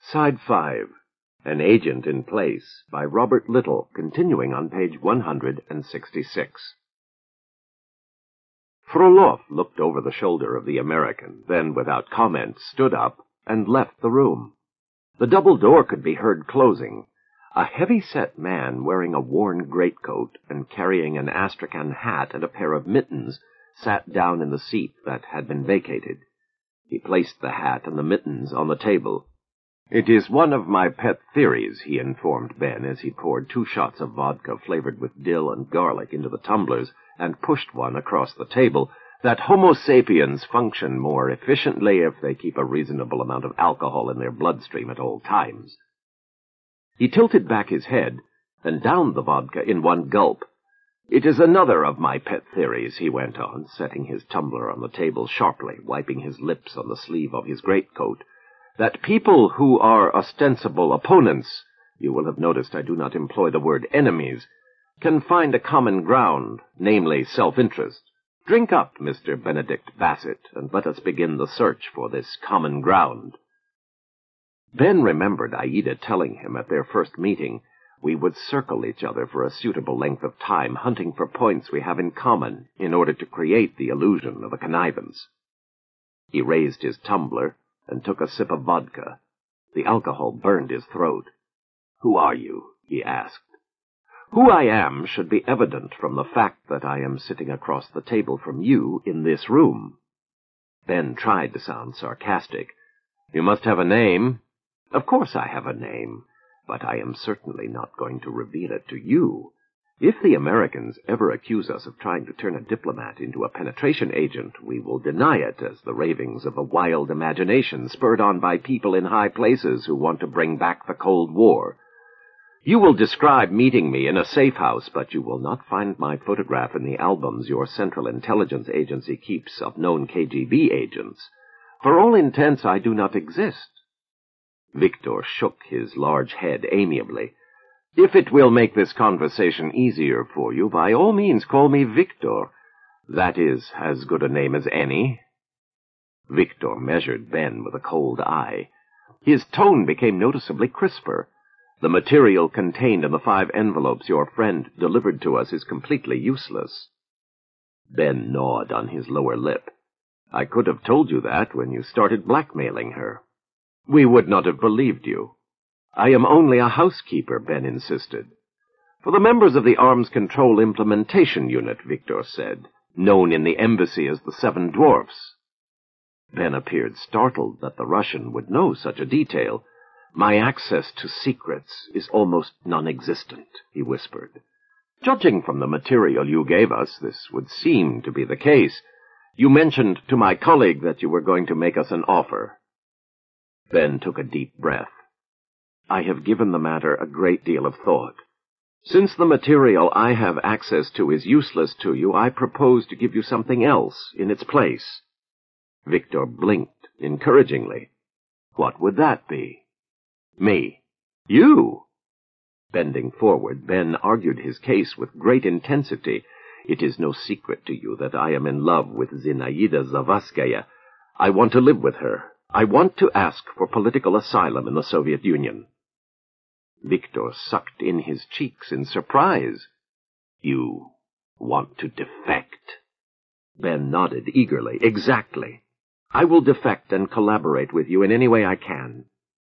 Side 5. An Agent in Place, by Robert Little, continuing on page 166. Frolov looked over the shoulder of the American, then, without comment, stood up and left the room. The double door could be heard closing. A heavy-set man wearing a worn greatcoat and carrying an astrakhan hat and a pair of mittens sat down in the seat that had been vacated. He placed the hat and the mittens on the table. "It is one of my pet theories," he informed Ben as he poured 2 shots of vodka flavored with dill and garlic into the tumblers and pushed one across the table, that Homo sapiens function more efficiently if they keep a reasonable amount of alcohol in their bloodstream at all times. He tilted back his head and downed the vodka in one gulp. "It is another of my pet theories," he went on, setting his tumbler on the table sharply, wiping his lips on the sleeve of his greatcoat, "that people who are ostensible opponents, you will have noticed I do not employ the word enemies, can find a common ground, namely self-interest. Drink up, Mr. Benedict Bassett, and let us begin the search for this common ground." Ben remembered Aida telling him at their first meeting, "We would circle each other for a suitable length of time, hunting for points we have in common, in order to create the illusion of a connivance." He raised his tumbler and took a sip of vodka. The alcohol burned his throat. "Who are you?" he asked. "Who I am should be evident from the fact that I am sitting across the table from you in this room." Ben tried to sound sarcastic. "You must have a name." "Of course I have a name, but I am certainly not going to reveal it to you. If the Americans ever accuse us of trying to turn a diplomat into a penetration agent, we will deny it as the ravings of a wild imagination spurred on by people in high places who want to bring back the Cold War. You will describe meeting me in a safe house, but you will not find my photograph in the albums your Central Intelligence Agency keeps of known KGB agents. For all intents, I do not exist." Victor shook his large head amiably. "If it will make this conversation easier for you, by all means call me Victor. That is as good a name as any." Victor measured Ben with a cold eye. His tone became noticeably crisper. "The material contained in the 5 envelopes your friend delivered to us is completely useless." Ben gnawed on his lower lip. "I could have told you that when you started blackmailing her. We would not have believed you." "I am only a housekeeper," Ben insisted. "For the members of the Arms Control Implementation Unit," Victor said, "known in the embassy as the 7 Dwarfs." Ben appeared startled that the Russian would know such a detail. "My access to secrets is almost non-existent," he whispered. "Judging from the material you gave us, this would seem to be the case. You mentioned to my colleague that you were going to make us an offer." Ben took a deep breath. "I have given the matter a great deal of thought. Since the material I have access to is useless to you, I propose to give you something else in its place." Victor blinked encouragingly. "What would that be?" "Me." "You?" Bending forward, Ben argued his case with great intensity. "It is no secret to you that I am in love with Zinaida Zavadskaya. I want to live with her. I want to ask for political asylum in the Soviet Union." Victor sucked in his cheeks in surprise. "You want to defect?" Ben nodded eagerly. "Exactly. I will defect and collaborate with you in any way I can."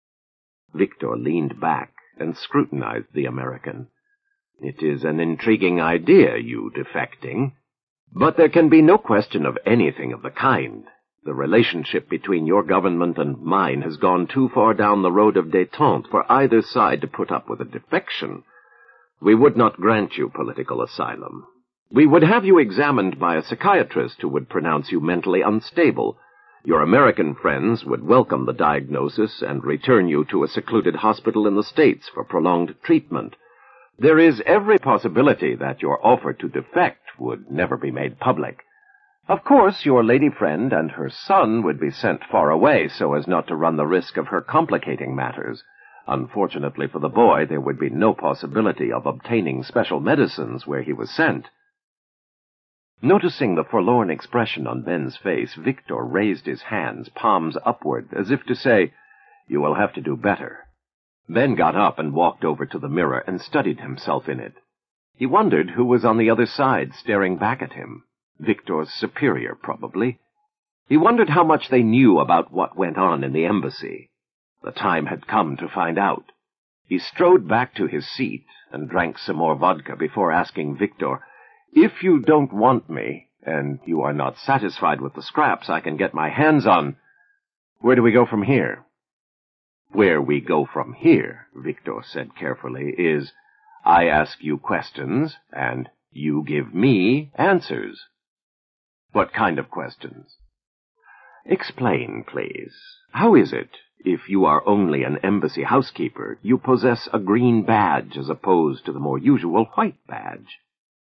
Victor leaned back and scrutinized the American. "It is an intriguing idea, you defecting. But there can be no question of anything of the kind. The relationship between your government and mine has gone too far down the road of détente for either side to put up with a defection. We would not grant you political asylum. We would have you examined by a psychiatrist who would pronounce you mentally unstable. Your American friends would welcome the diagnosis and return you to a secluded hospital in the States for prolonged treatment. There is every possibility that your offer to defect would never be made public. Of course, your lady friend and her son would be sent far away so as not to run the risk of her complicating matters. Unfortunately for the boy, there would be no possibility of obtaining special medicines where he was sent." Noticing the forlorn expression on Ben's face, Victor raised his hands, palms upward, as if to say, You will have to do better." Ben got up and walked over to the mirror and studied himself in it. He wondered who was on the other side staring back at him. Victor's superior, probably. He wondered how much they knew about what went on in the embassy. The time had come to find out. He strode back to his seat and drank some more vodka before asking Victor, "If you don't want me, and you are not satisfied with the scraps I can get my hands on, where do we go from here?" "Where we go from here," Victor said carefully, "is I ask you questions, and you give me answers." "What kind of questions?" "Explain, please. How is it, if you are only an embassy housekeeper, you possess a green badge as opposed to the more usual white badge?"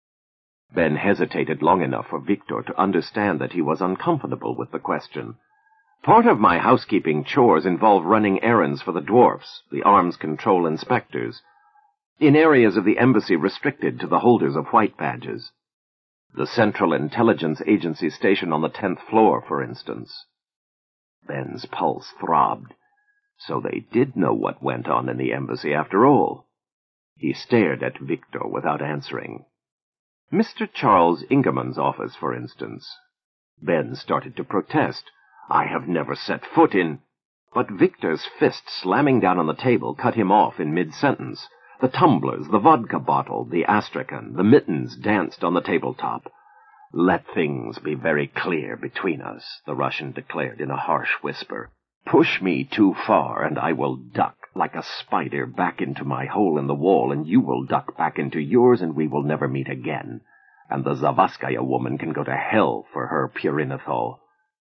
Ben hesitated long enough for Victor to understand that he was uncomfortable with the question. "Part of my housekeeping chores involve running errands for the dwarfs, the arms control inspectors, in areas of the embassy restricted to the holders of white badges. The Central Intelligence Agency station on the 10th floor, for instance." Ben's pulse throbbed. So they did know what went on in the embassy after all. He stared at Victor without answering. "Mr. Charles Ingerman's office, for instance." Ben started to protest. "I have never set foot in—" But Victor's fist slamming down on the table cut him off in mid-sentence. The tumblers, the vodka bottle, the astrakhan, the mittens danced on the tabletop. "Let things be very clear between us," the Russian declared in a harsh whisper. "Push me too far, and I will duck like a spider back into my hole in the wall, and you will duck back into yours, and we will never meet again. And the Zavadskaya woman can go to hell for her Purinethol."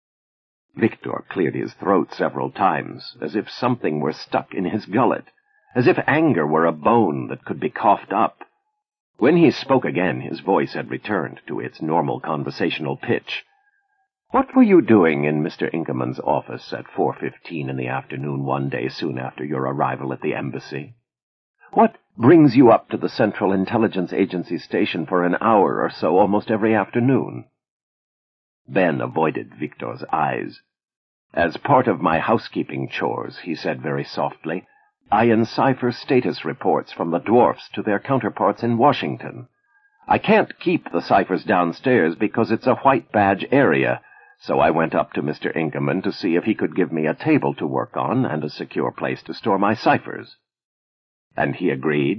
Victor cleared his throat several times, as if something were stuck in his gullet, as if anger were a bone that could be coughed up. When he spoke again, his voice had returned to its normal conversational pitch. "What were you doing in Mr. Ingerman's office at 4:15 in the afternoon one day soon after your arrival at the embassy? What brings you up to the Central Intelligence Agency station for an hour or so almost every afternoon?" Ben avoided Victor's eyes. "As part of my housekeeping chores," he said very softly, "I encipher status reports from the dwarfs to their counterparts in Washington. I can't keep the ciphers downstairs because it's a white badge area, so I went up to Mr. Ingerman to see if he could give me a table to work on and a secure place to store my ciphers." "And he agreed?"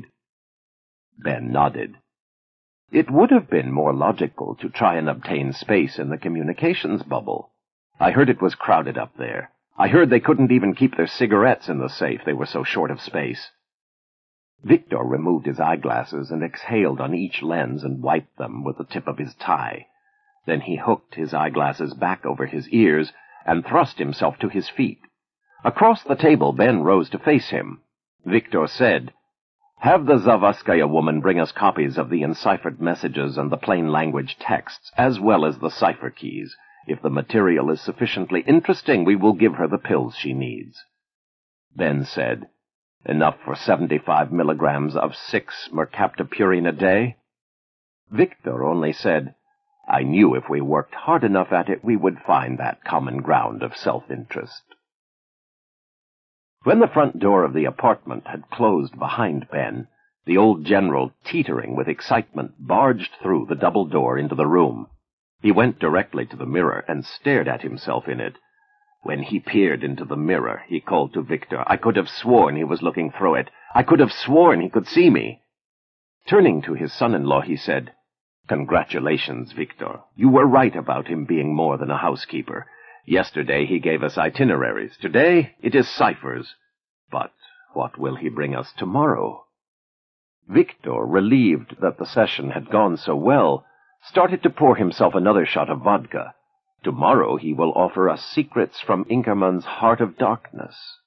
Ben nodded. "It would have been more logical to try and obtain space in the communications bubble. I heard it was crowded up there. I heard they couldn't even keep their cigarettes in the safe, they were so short of space." Victor removed his eyeglasses and exhaled on each lens and wiped them with the tip of his tie. Then he hooked his eyeglasses back over his ears and thrust himself to his feet. Across the table, Ben rose to face him. Victor said, "Have the Zavadskaya woman bring us copies of the enciphered messages and the plain language texts, as well as the cipher keys. If the material is sufficiently interesting, we will give her the pills she needs." Ben said, "Enough for 75 milligrams of 6 mercaptopurine a day?" Victor only said, "I knew if we worked hard enough at it, we would find that common ground of self-interest." When the front door of the apartment had closed behind Ben, the old general, teetering with excitement, barged through the double door into the room. He went directly to the mirror and stared at himself in it. When he peered into the mirror, he called to Victor, "I could have sworn he was looking through it. I could have sworn he could see me." Turning to his son-in-law, he said, "Congratulations, Victor. You were right about him being more than a housekeeper. Yesterday he gave us itineraries. Today it is ciphers. But what will he bring us tomorrow?" Victor, relieved that the session had gone so well, started to pour himself another shot of vodka. Tomorrow he will offer us secrets from Ingerman's Heart of Darkness.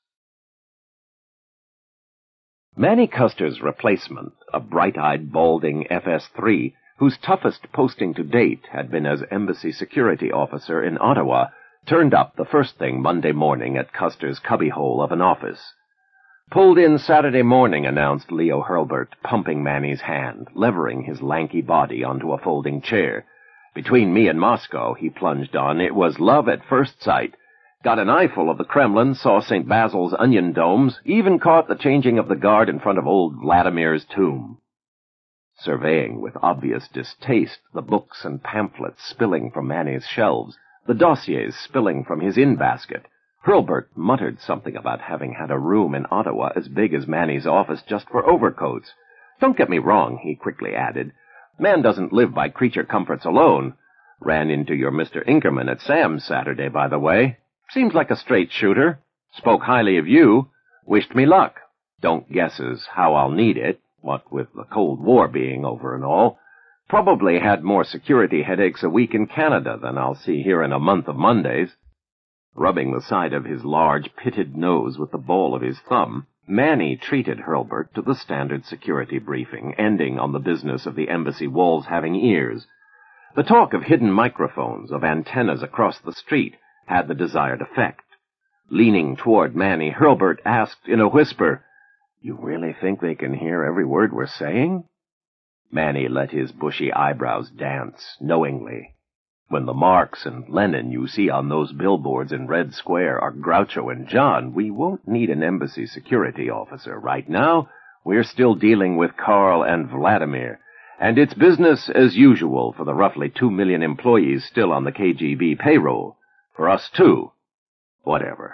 Manny Custer's replacement, a bright-eyed, balding FS3, whose toughest posting to date had been as embassy security officer in Ottawa, turned up the first thing Monday morning at Custer's cubbyhole of an office. "Pulled in Saturday morning," announced Leo Hurlburt, pumping Manny's hand, levering his lanky body onto a folding chair. "Between me and Moscow," he plunged on, "it was love at first sight. Got an eyeful of the Kremlin, saw St. Basil's onion domes, even caught the changing of the guard in front of old Vladimir's tomb. Surveying with obvious distaste the books and pamphlets spilling from Manny's shelves, the dossiers spilling from his in-basket, Hurlburt muttered something about having had a room in Ottawa as big as Manny's office just for overcoats. Don't get me wrong, he quickly added. Man doesn't live by creature comforts alone. Ran into your Mr. Inkerman at Sam's Saturday, by the way. Seems like a straight shooter. Spoke highly of you. Wished me luck. Don't guess as how I'll need it, what with the Cold War being over and all. Probably had more security headaches a week in Canada than I'll see here in a month of Mondays. Rubbing the side of his large, pitted nose with the ball of his thumb, Manny treated Hurlburt to the standard security briefing, ending on the business of the embassy walls having ears. The talk of hidden microphones, of antennas across the street, had the desired effect. Leaning toward Manny, Hurlburt asked in a whisper, "You really think they can hear every word we're saying?" Manny let his bushy eyebrows dance, knowingly. "When the Marx and Lenin you see on those billboards in Red Square are Groucho and John, we won't need an embassy security officer. Right now, we're still dealing with Karl and Vladimir, and it's business as usual for the roughly 2 million employees still on the KGB payroll. For us, too. Whatever."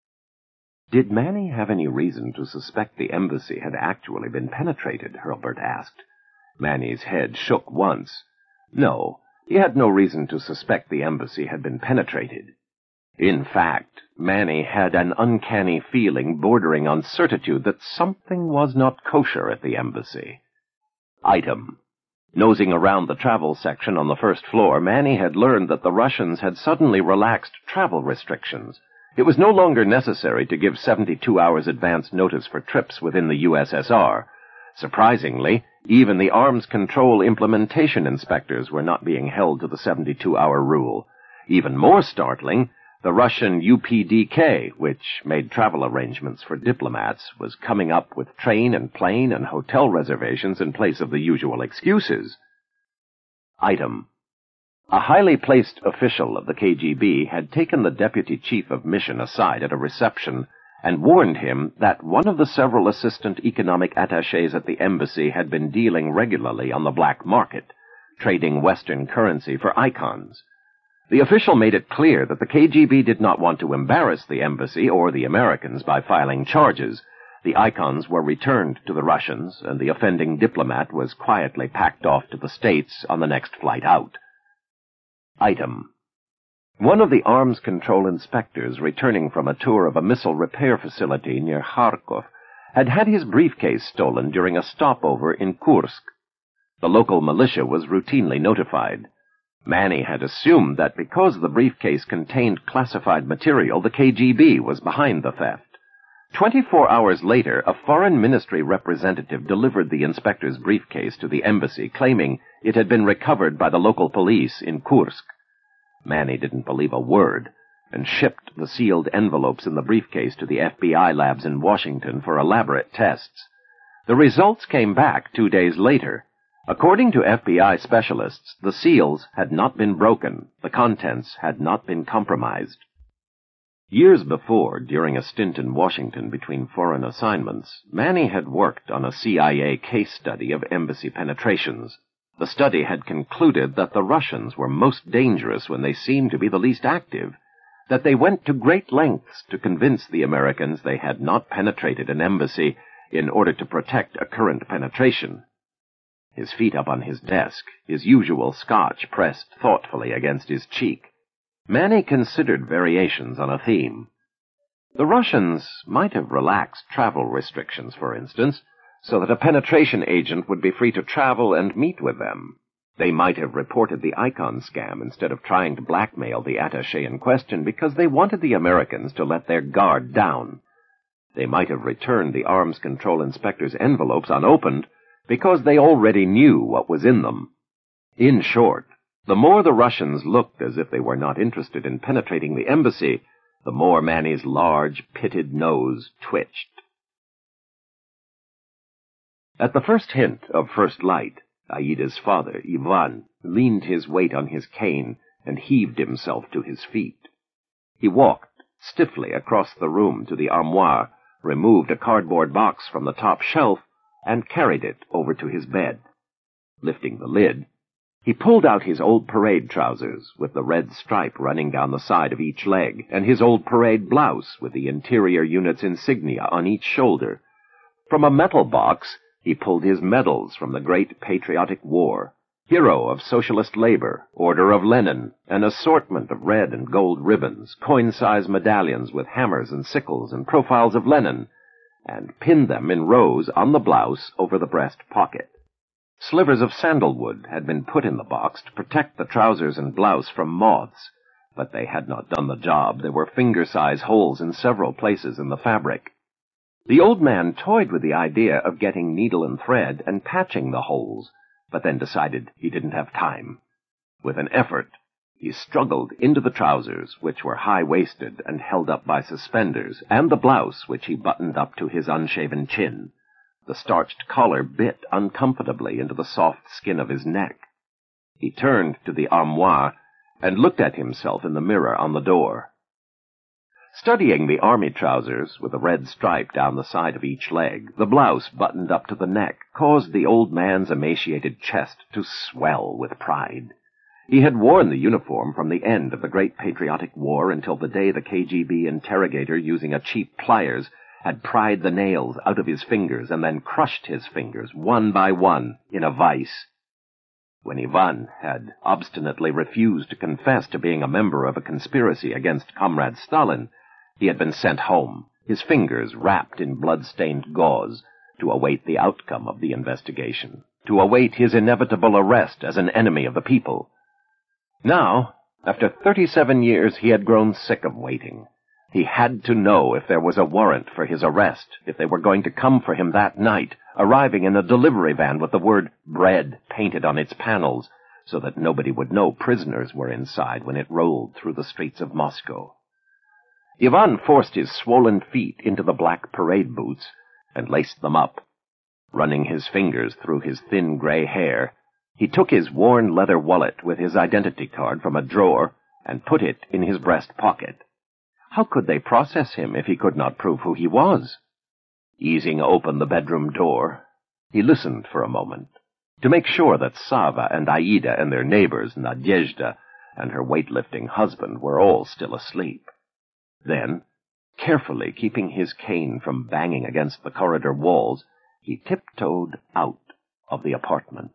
Did Manny have any reason to suspect the embassy had actually been penetrated? Hurlburt asked. Manny's head shook once. No, he had no reason to suspect the embassy had been penetrated. In fact, Manny had an uncanny feeling bordering on certitude that something was not kosher at the embassy. Item. Nosing around the travel section on the first floor, Manny had learned that the Russians had suddenly relaxed travel restrictions. It was no longer necessary to give 72 hours advance notice for trips within the USSR. Surprisingly, even the arms control implementation inspectors were not being held to the 72-hour rule. Even more startling, the Russian UPDK, which made travel arrangements for diplomats, was coming up with train and plane and hotel reservations in place of the usual excuses. Item. A highly placed official of the KGB had taken the deputy chief of mission aside at a reception and warned him that one of the several assistant economic attachés at the embassy had been dealing regularly on the black market, trading Western currency for icons. The official made it clear that the KGB did not want to embarrass the embassy or the Americans by filing charges. The icons were returned to the Russians, and the offending diplomat was quietly packed off to the States on the next flight out. Item. One of the arms control inspectors returning from a tour of a missile repair facility near Kharkov had had his briefcase stolen during a stopover in Kursk. The local militia was routinely notified. Manny had assumed that because the briefcase contained classified material, the KGB was behind the theft. 24 hours later, a foreign ministry representative delivered the inspector's briefcase to the embassy, claiming it had been recovered by the local police in Kursk. Manny didn't believe a word, and shipped the sealed envelopes in the briefcase to the FBI labs in Washington for elaborate tests. The results came back 2 days later. According to FBI specialists, the seals had not been broken, the contents had not been compromised. Years before, during a stint in Washington between foreign assignments, Manny had worked on a CIA case study of embassy penetrations. The study had concluded that the Russians were most dangerous when they seemed to be the least active, that they went to great lengths to convince the Americans they had not penetrated an embassy in order to protect a current penetration. His feet up on his desk, his usual scotch pressed thoughtfully against his cheek, Manny considered variations on a theme. The Russians might have relaxed travel restrictions, for instance, so that a penetration agent would be free to travel and meet with them. They might have reported the icon scam instead of trying to blackmail the attaché in question because they wanted the Americans to let their guard down. They might have returned the arms control inspector's envelopes unopened because they already knew what was in them. In short, the more the Russians looked as if they were not interested in penetrating the embassy, the more Manny's large, pitted nose twitched. At the first hint of first light, Aida's father, Ivan, leaned his weight on his cane and heaved himself to his feet. He walked stiffly across the room to the armoire, removed a cardboard box from the top shelf, and carried it over to his bed. Lifting the lid, he pulled out his old parade trousers with the red stripe running down the side of each leg, and his old parade blouse with the interior unit's insignia on each shoulder. From a metal box, he pulled his medals from the Great Patriotic War, Hero of Socialist Labor, Order of Lenin, an assortment of red and gold ribbons, coin-size medallions with hammers and sickles and profiles of Lenin, and pinned them in rows on the blouse over the breast pocket. Slivers of sandalwood had been put in the box to protect the trousers and blouse from moths, but they had not done the job. There were finger-size holes in several places in the fabric. The old man toyed with the idea of getting needle and thread and patching the holes, but then decided he didn't have time. With an effort, he struggled into the trousers, which were high-waisted and held up by suspenders, and the blouse, which he buttoned up to his unshaven chin. The starched collar bit uncomfortably into the soft skin of his neck. He turned to the armoire and looked at himself in the mirror on the door. Studying the army trousers, with a red stripe down the side of each leg, the blouse buttoned up to the neck, caused the old man's emaciated chest to swell with pride. He had worn the uniform from the end of the Great Patriotic War until the day the KGB interrogator, using a cheap pliers, had pried the nails out of his fingers and then crushed his fingers, one by one, in a vice. When Ivan had obstinately refused to confess to being a member of a conspiracy against Comrade Stalin, he had been sent home, his fingers wrapped in blood-stained gauze, to await the outcome of the investigation, to await his inevitable arrest as an enemy of the people. Now, after 37 years, he had grown sick of waiting. He had to know if there was a warrant for his arrest, if they were going to come for him that night, arriving in a delivery van with the word bread painted on its panels, so that nobody would know prisoners were inside when it rolled through the streets of Moscow. Ivan forced his swollen feet into the black parade boots and laced them up. Running his fingers through his thin gray hair, he took his worn leather wallet with his identity card from a drawer and put it in his breast pocket. How could they process him if he could not prove who he was? Easing open the bedroom door, he listened for a moment, to make sure that Sava and Aida and their neighbors, Nadezhda, and her weightlifting husband were all still asleep. Then, carefully keeping his cane from banging against the corridor walls, he tiptoed out of the apartment.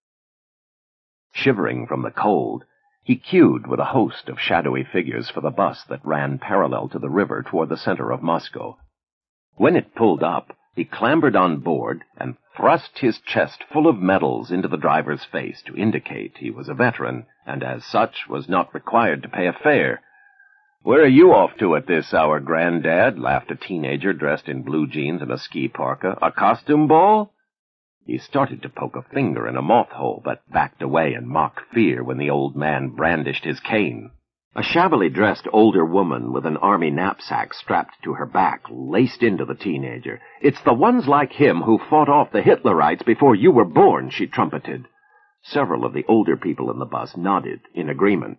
Shivering from the cold, he queued with a host of shadowy figures for the bus that ran parallel to the river toward the center of Moscow. When it pulled up, he clambered on board and thrust his chest full of medals into the driver's face to indicate he was a veteran, and as such was not required to pay a fare. "Where are you off to at this hour, Granddad?" laughed a teenager dressed in blue jeans and a ski parka. "A costume ball?" He started to poke a finger in a moth hole, but backed away in mock fear when the old man brandished his cane. A shabbily dressed older woman with an army knapsack strapped to her back laced into the teenager. "It's the ones like him who fought off the Hitlerites before you were born," she trumpeted. Several of the older people in the bus nodded in agreement.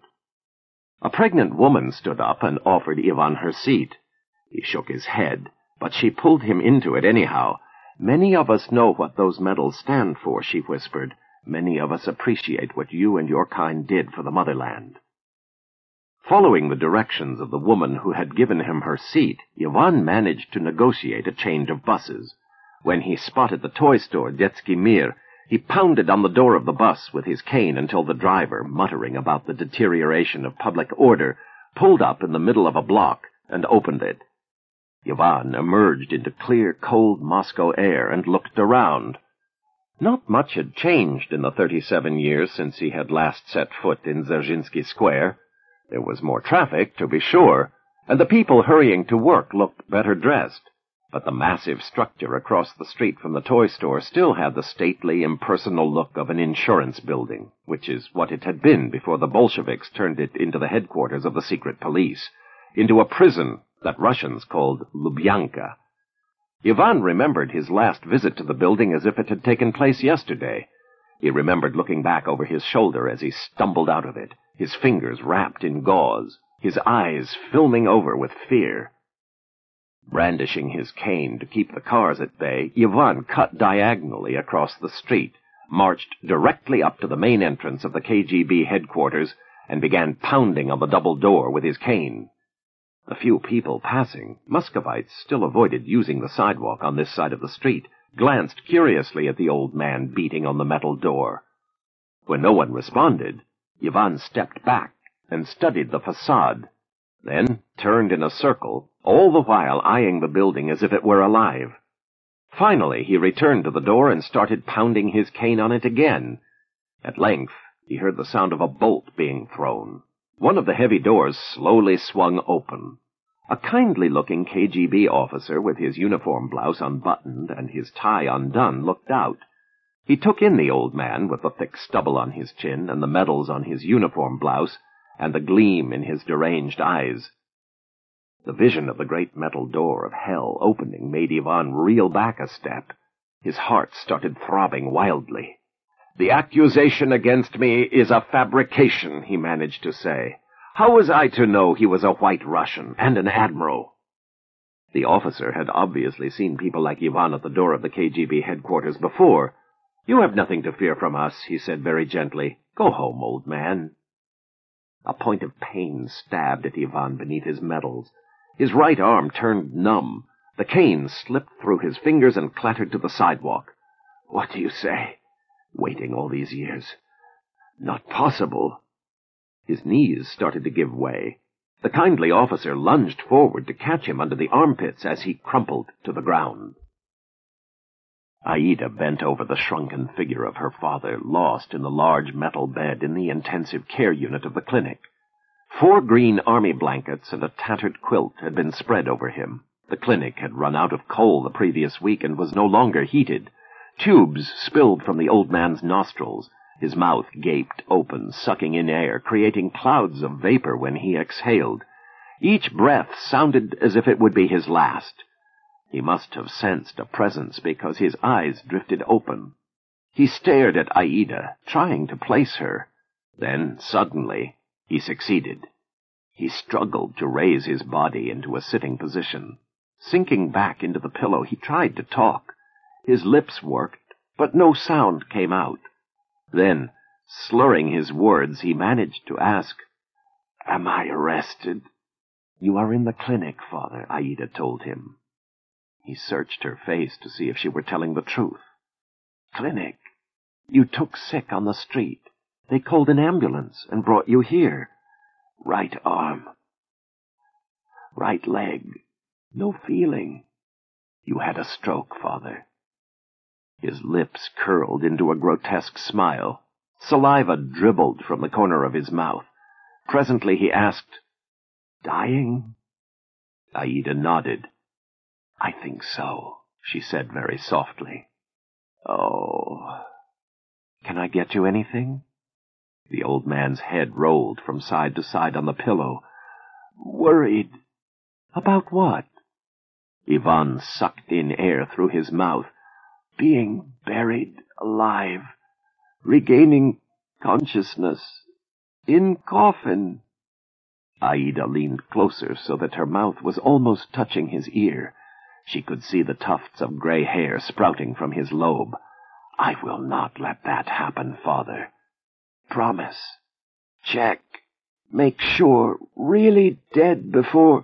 A pregnant woman stood up and offered Ivan her seat. He shook his head, but she pulled him into it anyhow. "Many of us know what those medals stand for," she whispered. "Many of us appreciate what you and your kind did for the motherland." Following the directions of the woman who had given him her seat, Ivan managed to negotiate a change of buses. When he spotted the toy store Detsky Mir, he pounded on the door of the bus with his cane until the driver, muttering about the deterioration of public order, pulled up in the middle of a block and opened it. Ivan emerged into clear, cold Moscow air and looked around. Not much had changed in the 37 years since he had last set foot in Dzerzhinsky Square. There was more traffic, to be sure, and the people hurrying to work looked better dressed. But the massive structure across the street from the toy store still had the stately, impersonal look of an insurance building, which is what it had been before the Bolsheviks turned it into the headquarters of the secret police, into a prison that Russians called Lubyanka. Ivan remembered his last visit to the building as if it had taken place yesterday. He remembered looking back over his shoulder as he stumbled out of it, his fingers wrapped in gauze, his eyes filming over with fear. Brandishing his cane to keep the cars at bay, Ivan cut diagonally across the street, marched directly up to the main entrance of the KGB headquarters, and began pounding on the double door with his cane. The few people passing, Muscovites still avoided using the sidewalk on this side of the street, glanced curiously at the old man beating on the metal door. When no one responded, Ivan stepped back and studied the facade, then turned in a circle, all the while eyeing the building as if it were alive. Finally, he returned to the door and started pounding his cane on it again. At length, he heard the sound of a bolt being thrown. One of the heavy doors slowly swung open. A kindly-looking KGB officer with his uniform blouse unbuttoned and his tie undone looked out. He took in the old man with the thick stubble on his chin and the medals on his uniform blouse and the gleam in his deranged eyes. The vision of the great metal door of hell opening made Ivan reel back a step. His heart started throbbing wildly. "The accusation against me is a fabrication," he managed to say. "How was I to know he was a White Russian and an admiral?" The officer had obviously seen people like Ivan at the door of the KGB headquarters before. "You have nothing to fear from us," he said very gently. "Go home, old man." A point of pain stabbed at Ivan beneath his medals. His right arm turned numb. The cane slipped through his fingers and clattered to the sidewalk. "What do you say? Waiting all these years? Not possible." His knees started to give way. The kindly officer lunged forward to catch him under the armpits as he crumpled to the ground. Aida bent over the shrunken figure of her father, lost in the large metal bed in the intensive care unit of the clinic. 4 green army blankets and a tattered quilt had been spread over him. The clinic had run out of coal the previous week and was no longer heated. Tubes spilled from the old man's nostrils. His mouth gaped open, sucking in air, creating clouds of vapor when he exhaled. Each breath sounded as if it would be his last. He must have sensed a presence because his eyes drifted open. He stared at Aida, trying to place her. Then, suddenly, he succeeded. He struggled to raise his body into a sitting position. Sinking back into the pillow, he tried to talk. His lips worked, but no sound came out. Then, slurring his words, he managed to ask, "Am I arrested?" "You are in the clinic, Father," Aida told him. He searched her face to see if she were telling the truth. "Clinic? You took sick on the street. They called an ambulance and brought you here. Right arm. Right leg. No feeling. You had a stroke, Father." His lips curled into a grotesque smile. Saliva dribbled from the corner of his mouth. Presently he asked, "Dying?" Aida nodded. "I think so," she said very softly. "Oh. Can I get you anything?" The old man's head rolled from side to side on the pillow. "Worried." "About what?" Ivan sucked in air through his mouth. "Being buried alive. Regaining consciousness. In coffin." Aida leaned closer so that her mouth was almost touching his ear. She could see the tufts of gray hair sprouting from his lobe. "I will not let that happen, Father." "Promise. Check. Make sure. Really dead before...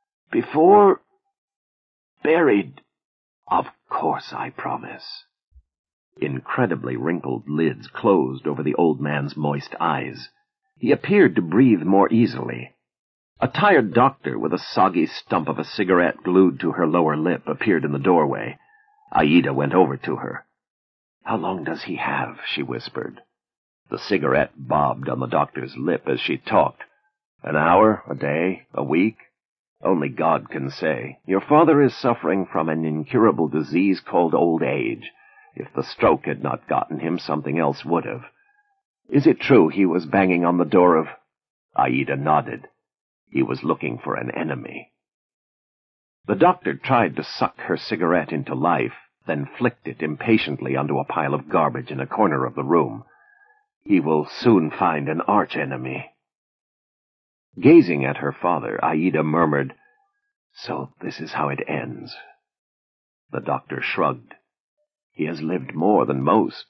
buried." "Of course I promise." Incredibly wrinkled lids closed over the old man's moist eyes. He appeared to breathe more easily. A tired doctor with a soggy stump of a cigarette glued to her lower lip appeared in the doorway. Aida went over to her. "How long does he have?" she whispered. The cigarette bobbed on the doctor's lip as she talked. "An hour, a day, a week? Only God can say. Your father is suffering from an incurable disease called old age. If the stroke had not gotten him, something else would have. Is it true he was banging on the door of—" Aida nodded. "He was looking for an enemy." The doctor tried to suck her cigarette into life, then flicked it impatiently onto a pile of garbage in a corner of the room. "He will soon find an arch-enemy." Gazing at her father, Aida murmured, "So this is how it ends." The doctor shrugged. "He has lived more than most."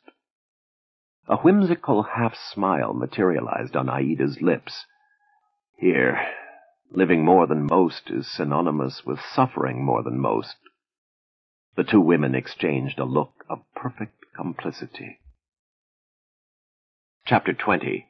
A whimsical half-smile materialized on Aida's lips. "Here, living more than most is synonymous with suffering more than most." The two women exchanged a look of perfect complicity. Chapter 20.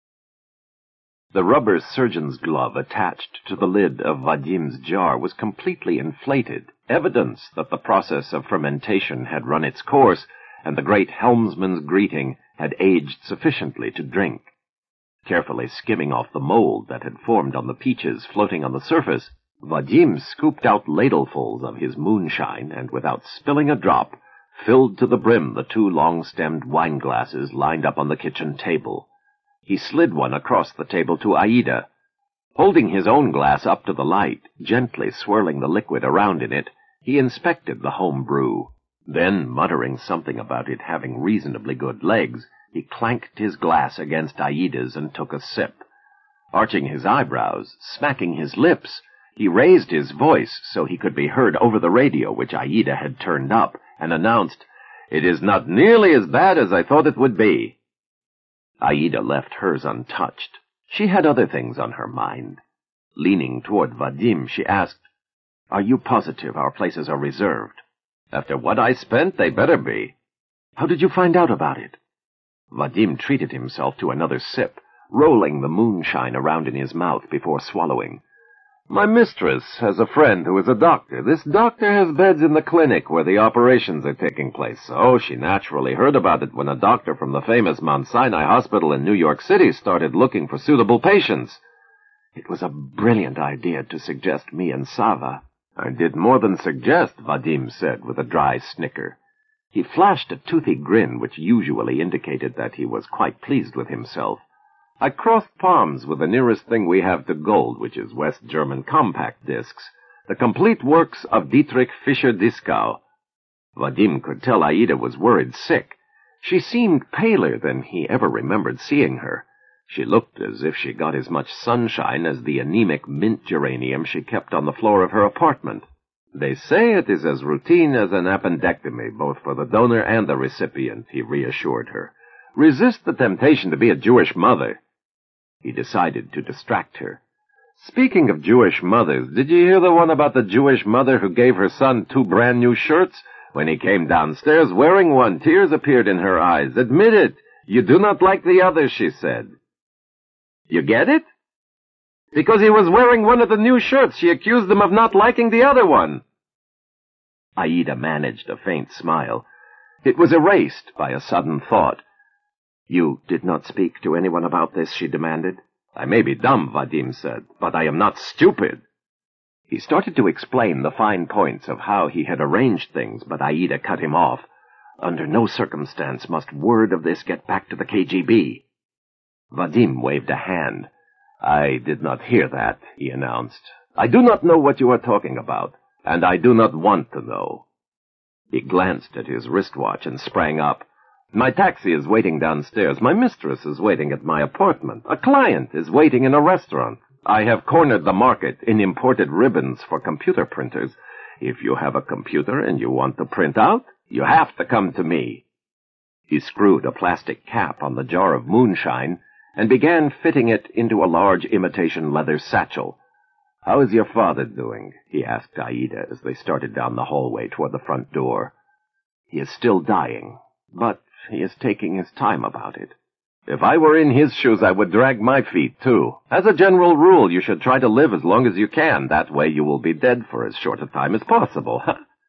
The rubber surgeon's glove attached to the lid of Vadim's jar was completely inflated, evidence that the process of fermentation had run its course, and the great helmsman's greeting had aged sufficiently to drink. Carefully skimming off the mold that had formed on the peaches floating on the surface, Vadim scooped out ladlefuls of his moonshine, and without spilling a drop, filled to the brim the two long-stemmed wine-glasses lined up on the kitchen table. He slid one across the table to Aida. Holding his own glass up to the light, gently swirling the liquid around in it, he inspected the home brew. Then, muttering something about it having reasonably good legs, he clanked his glass against Aida's and took a sip. Arching his eyebrows, smacking his lips, he raised his voice so he could be heard over the radio, which Aida had turned up, and announced, "It is not nearly as bad as I thought it would be." Aida left hers untouched. She had other things on her mind. Leaning toward Vadim, she asked, "Are you positive our places are reserved?" "After what I spent, they better be." "How did you find out about it?" Vadim treated himself to another sip, rolling the moonshine around in his mouth before swallowing. "My mistress has a friend who is a doctor. This doctor has beds in the clinic where the operations are taking place, so she naturally heard about it when a doctor from the famous Mount Sinai Hospital in New York City started looking for suitable patients. It was a brilliant idea to suggest me and Sava." "I did more than suggest," Vadim said with a dry snicker. He flashed a toothy grin which usually indicated that he was quite pleased with himself. "I crossed palms with the nearest thing we have to gold, which is West German compact discs, the complete works of Dietrich Fischer-Dieskau." Vadim could tell Aida was worried sick. She seemed paler than he ever remembered seeing her. She looked as if she got as much sunshine as the anemic mint geranium she kept on the floor of her apartment. "They say it is as routine as an appendectomy, both for the donor and the recipient," he reassured her. "Resist the temptation to be a Jewish mother." He decided to distract her. "Speaking of Jewish mothers, did you hear the one about the Jewish mother who gave her son 2 brand-new shirts? When he came downstairs wearing one, tears appeared in her eyes. 'Admit it, you do not like the other,' she said." "You get it? Because he was wearing one of the new shirts, she accused him of not liking the other one." Aida managed a faint smile. It was erased by a sudden thought. "You did not speak to anyone about this?" she demanded. "I may be dumb," Vadim said, "but I am not stupid." He started to explain the fine points of how he had arranged things, but Aida cut him off. "Under no circumstance must word of this get back to the KGB." Vadim waved a hand. "I did not hear that," he announced. "I do not know what you are talking about, and I do not want to know." He glanced at his wristwatch and sprang up. "My taxi is waiting downstairs. My mistress is waiting at my apartment. A client is waiting in a restaurant. I have cornered the market in imported ribbons for computer printers. If you have a computer and you want to print out, you have to come to me." He screwed a plastic cap on the jar of moonshine and began fitting it into a large imitation leather satchel. "How is your father doing?" he asked Aida as they started down the hallway toward the front door. "He is still dying, but he is taking his time about it." "If I were in his shoes, I would drag my feet, too. As a general rule, you should try to live as long as you can. That way you will be dead for as short a time as possible."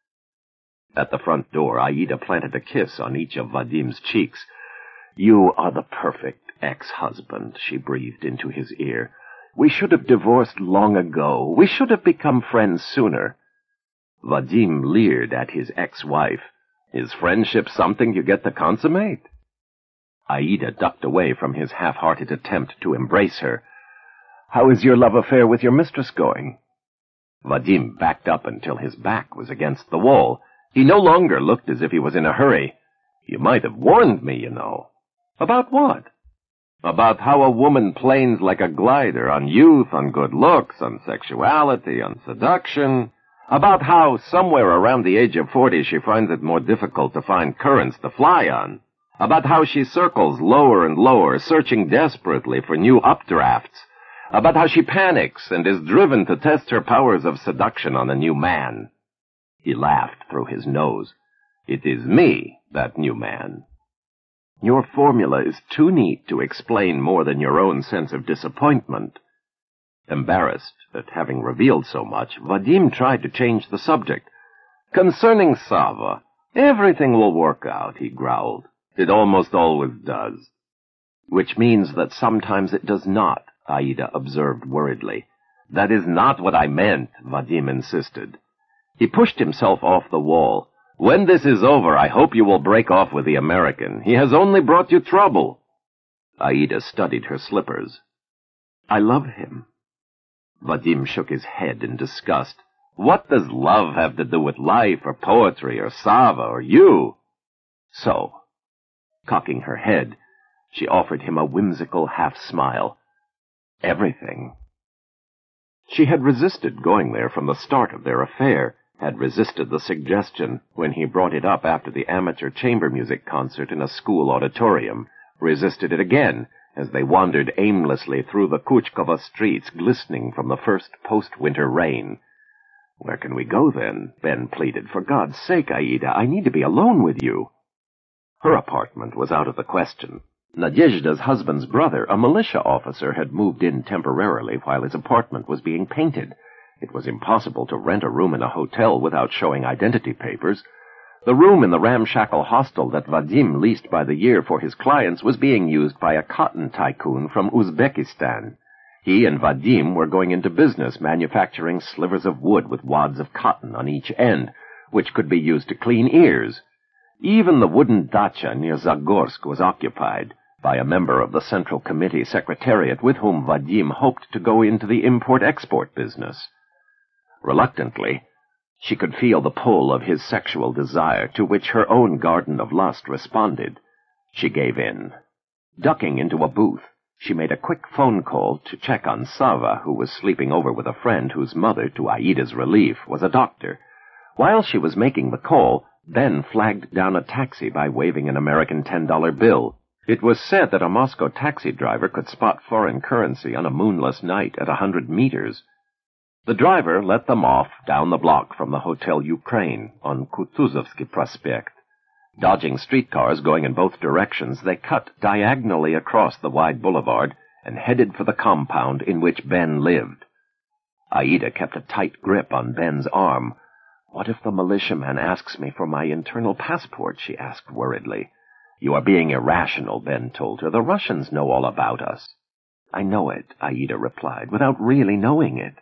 At the front door, Aida planted a kiss on each of Vadim's cheeks. "You are the perfect ex-husband," she breathed into his ear. "We should have divorced long ago. We should have become friends sooner." Vadim leered at his ex-wife. "Is friendship something you get to consummate?" Aida ducked away from his half-hearted attempt to embrace her. "How is your love affair with your mistress going?" Vadim backed up until his back was against the wall. He no longer looked as if he was in a hurry. "You might have warned me, you know." "About what?" About how a woman planes like a glider on youth, on good looks, on sexuality, on seduction. About how, somewhere around the age of 40, she finds it more difficult to find currents to fly on. About how she circles lower and lower, searching desperately for new updrafts. About how she panics and is driven to test her powers of seduction on a new man. He laughed through his nose. It is me, that new man. Your formula is too neat to explain more than your own sense of disappointment. Embarrassed at having revealed so much, Vadim tried to change the subject. Concerning Sava, everything will work out, he growled. It almost always does. Which means that sometimes it does not, Aida observed worriedly. That is not what I meant, Vadim insisted. He pushed himself off the wall. When this is over, I hope you will break off with the American. He has only brought you trouble. Aida studied her slippers. I love him. Vadim shook his head in disgust. What does love have to do with life, or poetry, or Sava, or you? So, cocking her head, she offered him a whimsical half-smile. Everything. She had resisted going there from the start of their affair, had resisted the suggestion when he brought it up after the amateur chamber music concert in a school auditorium, resisted it again as they wandered aimlessly through the Kuchkova streets glistening from the first post-winter rain. Where can we go, then? Ben pleaded. For God's sake, Aida, I need to be alone with you. Her apartment was out of the question. Nadezhda's husband's brother, a militia officer, had moved in temporarily while his apartment was being painted. It was impossible to rent a room in a hotel without showing identity papers. The room in the ramshackle hostel that Vadim leased by the year for his clients was being used by a cotton tycoon from Uzbekistan. He and Vadim were going into business manufacturing slivers of wood with wads of cotton on each end, which could be used to clean ears. Even the wooden dacha near Zagorsk was occupied by a member of the Central Committee Secretariat with whom Vadim hoped to go into the import-export business. Reluctantly, she could feel the pull of his sexual desire, to which her own garden of lust responded. She gave in. Ducking into a booth, she made a quick phone call to check on Sava, who was sleeping over with a friend whose mother, to Aida's relief, was a doctor. While she was making the call, Ben flagged down a taxi by waving an American $10 bill. It was said that a Moscow taxi driver could spot foreign currency on a moonless night at 100 meters. The driver let them off down the block from the Hotel Ukraine on Kutuzovsky Prospect. Dodging streetcars going in both directions, they cut diagonally across the wide boulevard and headed for the compound in which Ben lived. Aida kept a tight grip on Ben's arm. What if the militiaman asks me for my internal passport? She asked worriedly. You are being irrational, Ben told her. The Russians know all about us. I know it, Aida replied, without really knowing it.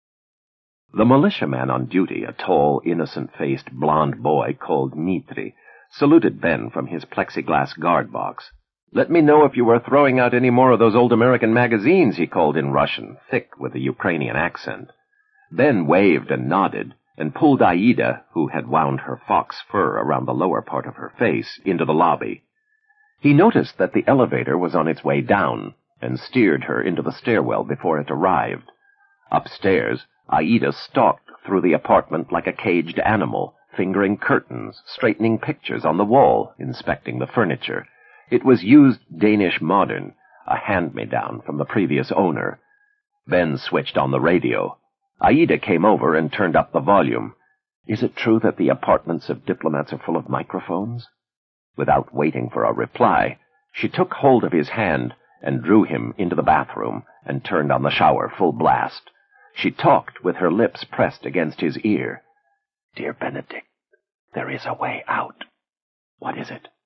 The militiaman on duty, a tall, innocent-faced blond boy called Dmitri, saluted Ben from his plexiglass guard box. Let me know if you are throwing out any more of those old American magazines, he called in Russian, thick with a Ukrainian accent. Ben waved and nodded, and pulled Aida, who had wound her fox fur around the lower part of her face, into the lobby. He noticed that the elevator was on its way down, and steered her into the stairwell before it arrived. Upstairs, Aida stalked through the apartment like a caged animal, fingering curtains, straightening pictures on the wall, inspecting the furniture. It was used Danish modern, a hand-me-down from the previous owner. Ben switched on the radio. Aida came over and turned up the volume. Is it true that the apartments of diplomats are full of microphones? Without waiting for a reply, she took hold of his hand and drew him into the bathroom and turned on the shower full blast. She talked with her lips pressed against his ear. Dear Benedict, there is a way out. What is it?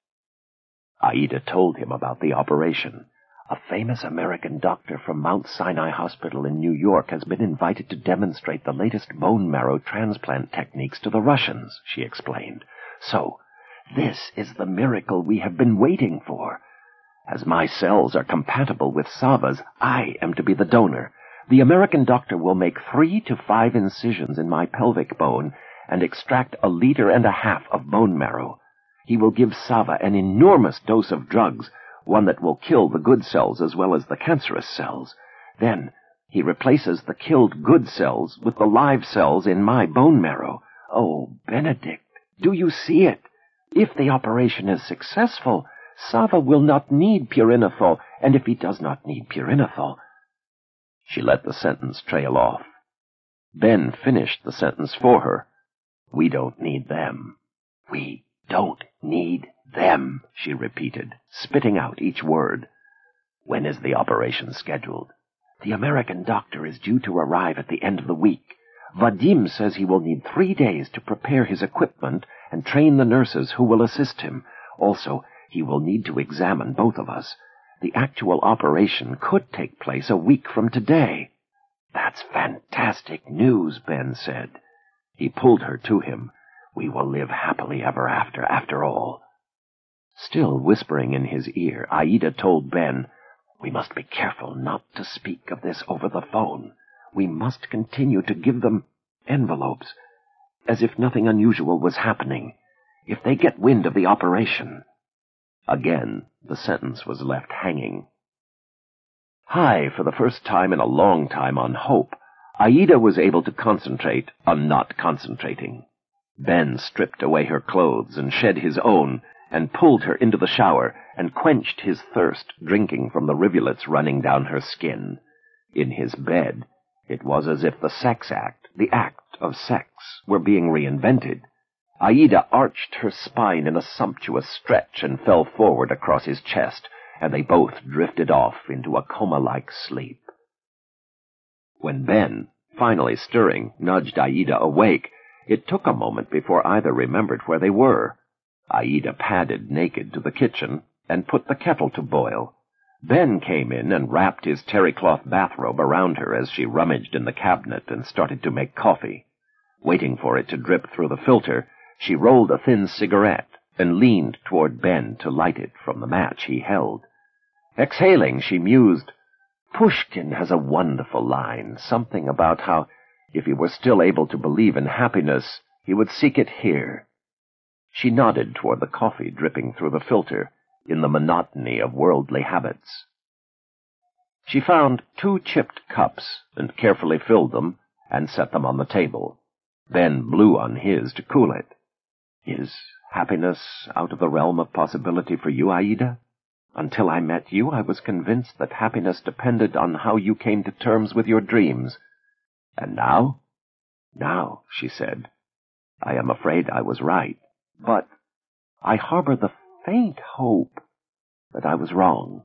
Aida told him about the operation. A famous American doctor from Mount Sinai Hospital in New York has been invited to demonstrate the latest bone marrow transplant techniques to the Russians, she explained. So, this is the miracle we have been waiting for. As my cells are compatible with Sava's, I am to be the donor. The American doctor will make 3 to 5 incisions in my pelvic bone and extract 1.5 liters of bone marrow. He will give Sava an enormous dose of drugs, one that will kill the good cells as well as the cancerous cells. Then he replaces the killed good cells with the live cells in my bone marrow. Oh, Benedict, do you see it? If the operation is successful, Sava will not need pyranethol, and if he does not need pyranethol—" She let the sentence trail off. Ben finished the sentence for her. "We don't need them. We don't need them," she repeated, spitting out each word. "When is the operation scheduled?" "The American doctor is due to arrive at the end of the week. Vadim says he will need 3 days to prepare his equipment and train the nurses who will assist him. Also, he will need to examine both of us. The actual operation could take place a week from today." "That's fantastic news," Ben said. He pulled her to him. "We will live happily ever after all." Still whispering in his ear, Aida told Ben, "We must be careful not to speak of this over the phone. We must continue to give them envelopes, as if nothing unusual was happening. If they get wind of the operation—" Again, the sentence was left hanging. High for the first time in a long time on hope, Aida was able to concentrate on not concentrating. Ben stripped away her clothes and shed his own, and pulled her into the shower, and quenched his thirst, drinking from the rivulets running down her skin. In his bed, it was as if the sex act, the act of sex, were being reinvented. Aida arched her spine in a sumptuous stretch and fell forward across his chest, and they both drifted off into a coma-like sleep. When Ben, finally stirring, nudged Aida awake, it took a moment before either remembered where they were. Aida padded naked to the kitchen and put the kettle to boil. Ben came in and wrapped his terry-cloth bathrobe around her as she rummaged in the cabinet and started to make coffee. Waiting for it to drip through the filter, she rolled a thin cigarette and leaned toward Ben to light it from the match he held. Exhaling, she mused, "Pushkin has a wonderful line, something about how, if he were still able to believe in happiness, he would seek it here." She nodded toward the coffee dripping through the filter in the monotony of worldly habits. She found 2 chipped cups and carefully filled them and set them on the table. Ben blew on his to cool it. "Is happiness out of the realm of possibility for you, Aida? Until I met you, I was convinced that happiness depended on how you came to terms with your dreams. And now?" "Now," she said, "I am afraid I was right. But I harbor the faint hope that I was wrong."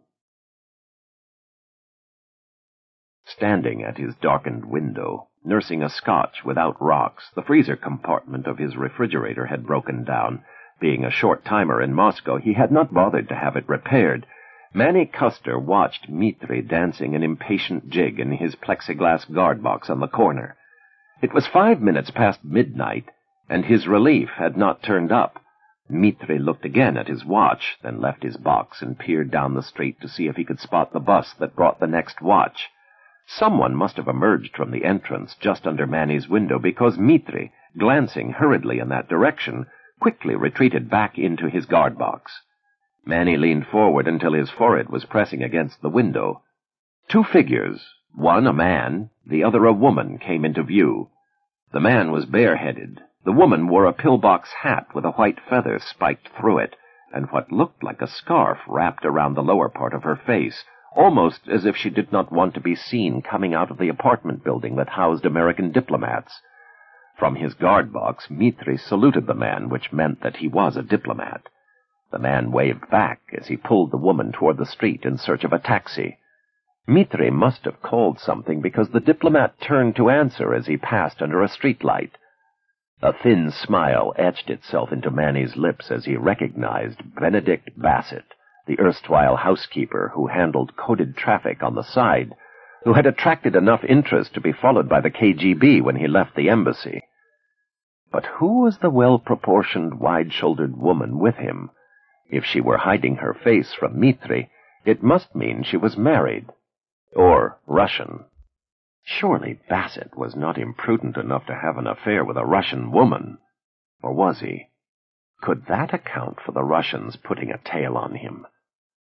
Standing at his darkened window, nursing a scotch without rocks, the freezer compartment of his refrigerator had broken down. Being a short-timer in Moscow, he had not bothered to have it repaired. Manny Custer watched Mitri dancing an impatient jig in his plexiglass guard box on the corner. It was 5 minutes past midnight, and his relief had not turned up. Mitri looked again at his watch, then left his box and peered down the street to see if he could spot the bus that brought the next watch. Someone must have emerged from the entrance just under Manny's window, because Mitri, glancing hurriedly in that direction, quickly retreated back into his guard box. Manny leaned forward until his forehead was pressing against the window. 2 figures, one a man, the other a woman, came into view. The man was bareheaded. The woman wore a pillbox hat with a white feather spiked through it, and what looked like a scarf wrapped around the lower part of her face, almost as if she did not want to be seen coming out of the apartment building that housed American diplomats. From his guard box, Mitri saluted the man, which meant that he was a diplomat. The man waved back as he pulled the woman toward the street in search of a taxi. Mitri must have called something, because the diplomat turned to answer as he passed under a streetlight. A thin smile etched itself into Manny's lips as he recognized Benedict Bassett, the erstwhile housekeeper who handled coded traffic on the side, who had attracted enough interest to be followed by the KGB when he left the embassy. But who was the well-proportioned, wide-shouldered woman with him? If she were hiding her face from Mitri, it must mean she was married. Or Russian. Surely Bassett was not imprudent enough to have an affair with a Russian woman. Or was he? Could that account for the Russians putting a tail on him?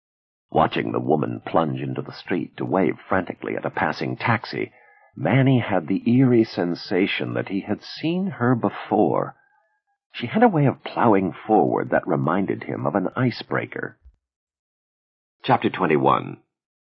Watching the woman plunge into the street to wave frantically at a passing taxi, Manny had the eerie sensation that he had seen her before. She had a way of plowing forward that reminded him of an icebreaker. Chapter 21.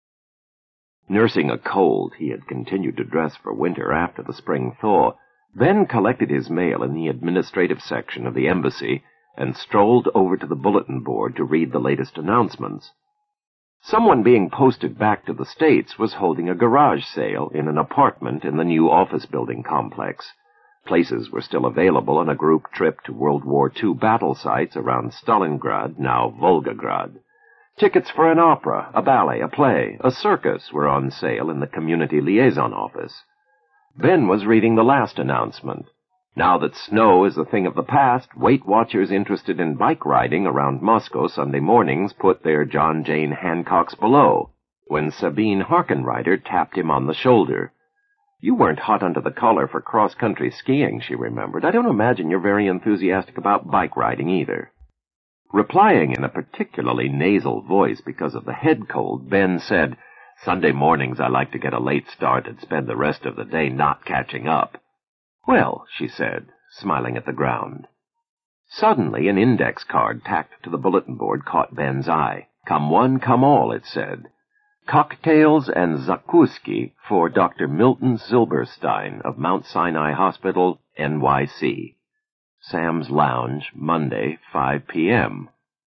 Nursing a cold, he had continued to dress for winter after the spring thaw, Ben collected his mail in the administrative section of the embassy and strolled over to the bulletin board to read the latest announcements. Someone being posted back to the States was holding a garage sale in an apartment in the new office building complex. Places were still available on a group trip to World War II battle sites around Stalingrad, now Volgograd. Tickets for an opera, a ballet, a play, a circus were on sale in the community liaison office. Ben was reading the last announcement. Now that snow is a thing of the past, Weight Watchers interested in bike riding around Moscow Sunday mornings put their John Jane Hancocks below, when Sabine Harkenrider tapped him on the shoulder. "You weren't hot under the collar for cross-country skiing," she remembered. "I don't imagine you're very enthusiastic about bike riding either." Replying in a particularly nasal voice because of the head cold, Ben said, "Sunday mornings I like to get a late start and spend the rest of the day not catching up." "Well," she said, smiling at the ground. Suddenly, an index card tacked to the bulletin board caught Ben's eye. "Come one, come all," it said. "Cocktails and zakuski for Dr. Milton Zilberstein of Mount Sinai Hospital, NYC. Sam's Lounge, Monday, 5 p.m.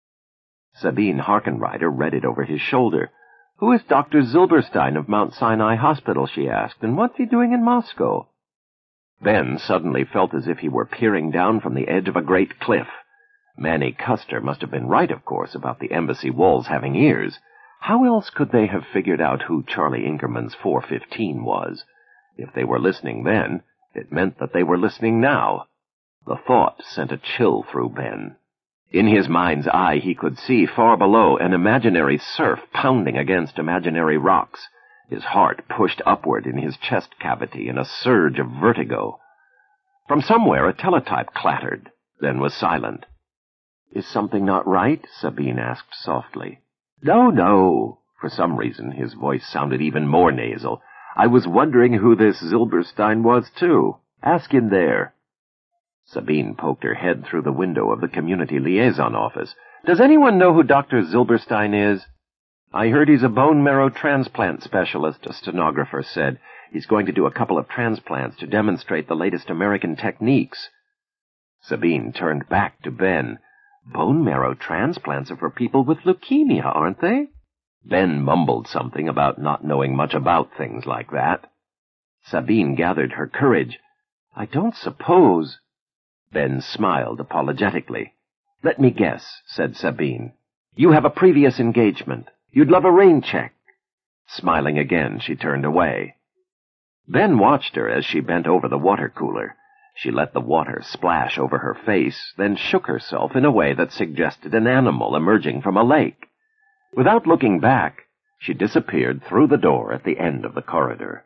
Sabine Harkenrider read it over his shoulder. "Who is Dr. Zilberstein of Mount Sinai Hospital?" she asked, "and what's he doing in Moscow?" Ben suddenly felt as if he were peering down from the edge of a great cliff. Manny Custer must have been right, of course, about the embassy walls having ears. How else could they have figured out who Charlie Inkerman's 415 was? If they were listening then, it meant that they were listening now. The thought sent a chill through Ben. In his mind's eye he could see, far below, an imaginary surf pounding against imaginary rocks. His heart pushed upward in his chest cavity in a surge of vertigo. From somewhere a teletype clattered, then was silent. "Is something not right?" Sabine asked softly. "No, no." For some reason his voice sounded even more nasal. "I was wondering who this Zilberstein was, too. Ask him there." Sabine poked her head through the window of the community liaison office. "Does anyone know who Dr. Zilberstein is?" "I heard he's a bone marrow transplant specialist," a stenographer said. "He's going to do a couple of transplants to demonstrate the latest American techniques." Sabine turned back to Ben. "Bone marrow transplants are for people with leukemia, aren't they?" Ben mumbled something about not knowing much about things like that. Sabine gathered her courage. "I don't suppose—" Ben smiled apologetically. "Let me guess," said Sabine. "You have a previous engagement. You'd love a rain check." Smiling again, she turned away. Ben watched her as she bent over the water cooler. She let the water splash over her face, then shook herself in a way that suggested an animal emerging from a lake. Without looking back, she disappeared through the door at the end of the corridor.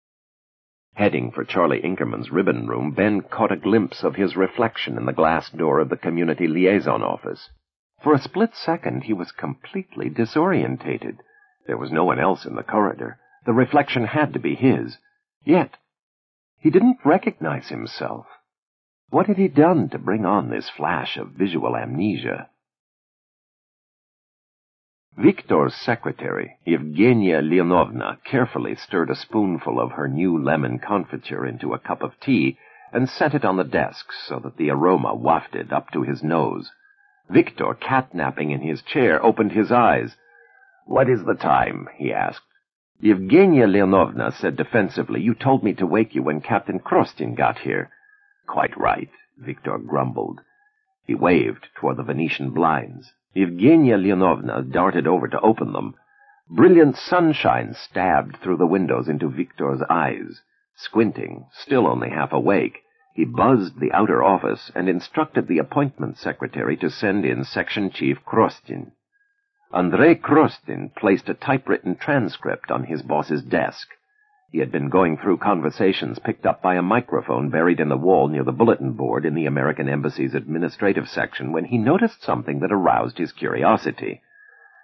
Heading for Charlie Inkerman's ribbon room, Ben caught a glimpse of his reflection in the glass door of the community liaison office. For a split second, he was completely disorientated. There was no one else in the corridor. The reflection had to be his. Yet, he didn't recognize himself. What had he done to bring on this flash of visual amnesia? Viktor's secretary, Evgenia Leonovna, carefully stirred a spoonful of her new lemon confiture into a cup of tea and set it on the desk so that the aroma wafted up to his nose. Viktor, catnapping in his chair, opened his eyes. "What is the time?" he asked. Evgenia Leonovna said defensively, "You told me to wake you when Captain Krostin got here." "Quite right," Viktor grumbled. He waved toward the Venetian blinds. Evgenia Leonovna darted over to open them. Brilliant sunshine stabbed through the windows into Viktor's eyes. Squinting, still only half awake, he buzzed the outer office and instructed the appointment secretary to send in Section Chief Krostin. Andrei Krostin placed a typewritten transcript on his boss's desk. He had been going through conversations picked up by a microphone buried in the wall near the bulletin board in the American Embassy's administrative section when he noticed something that aroused his curiosity.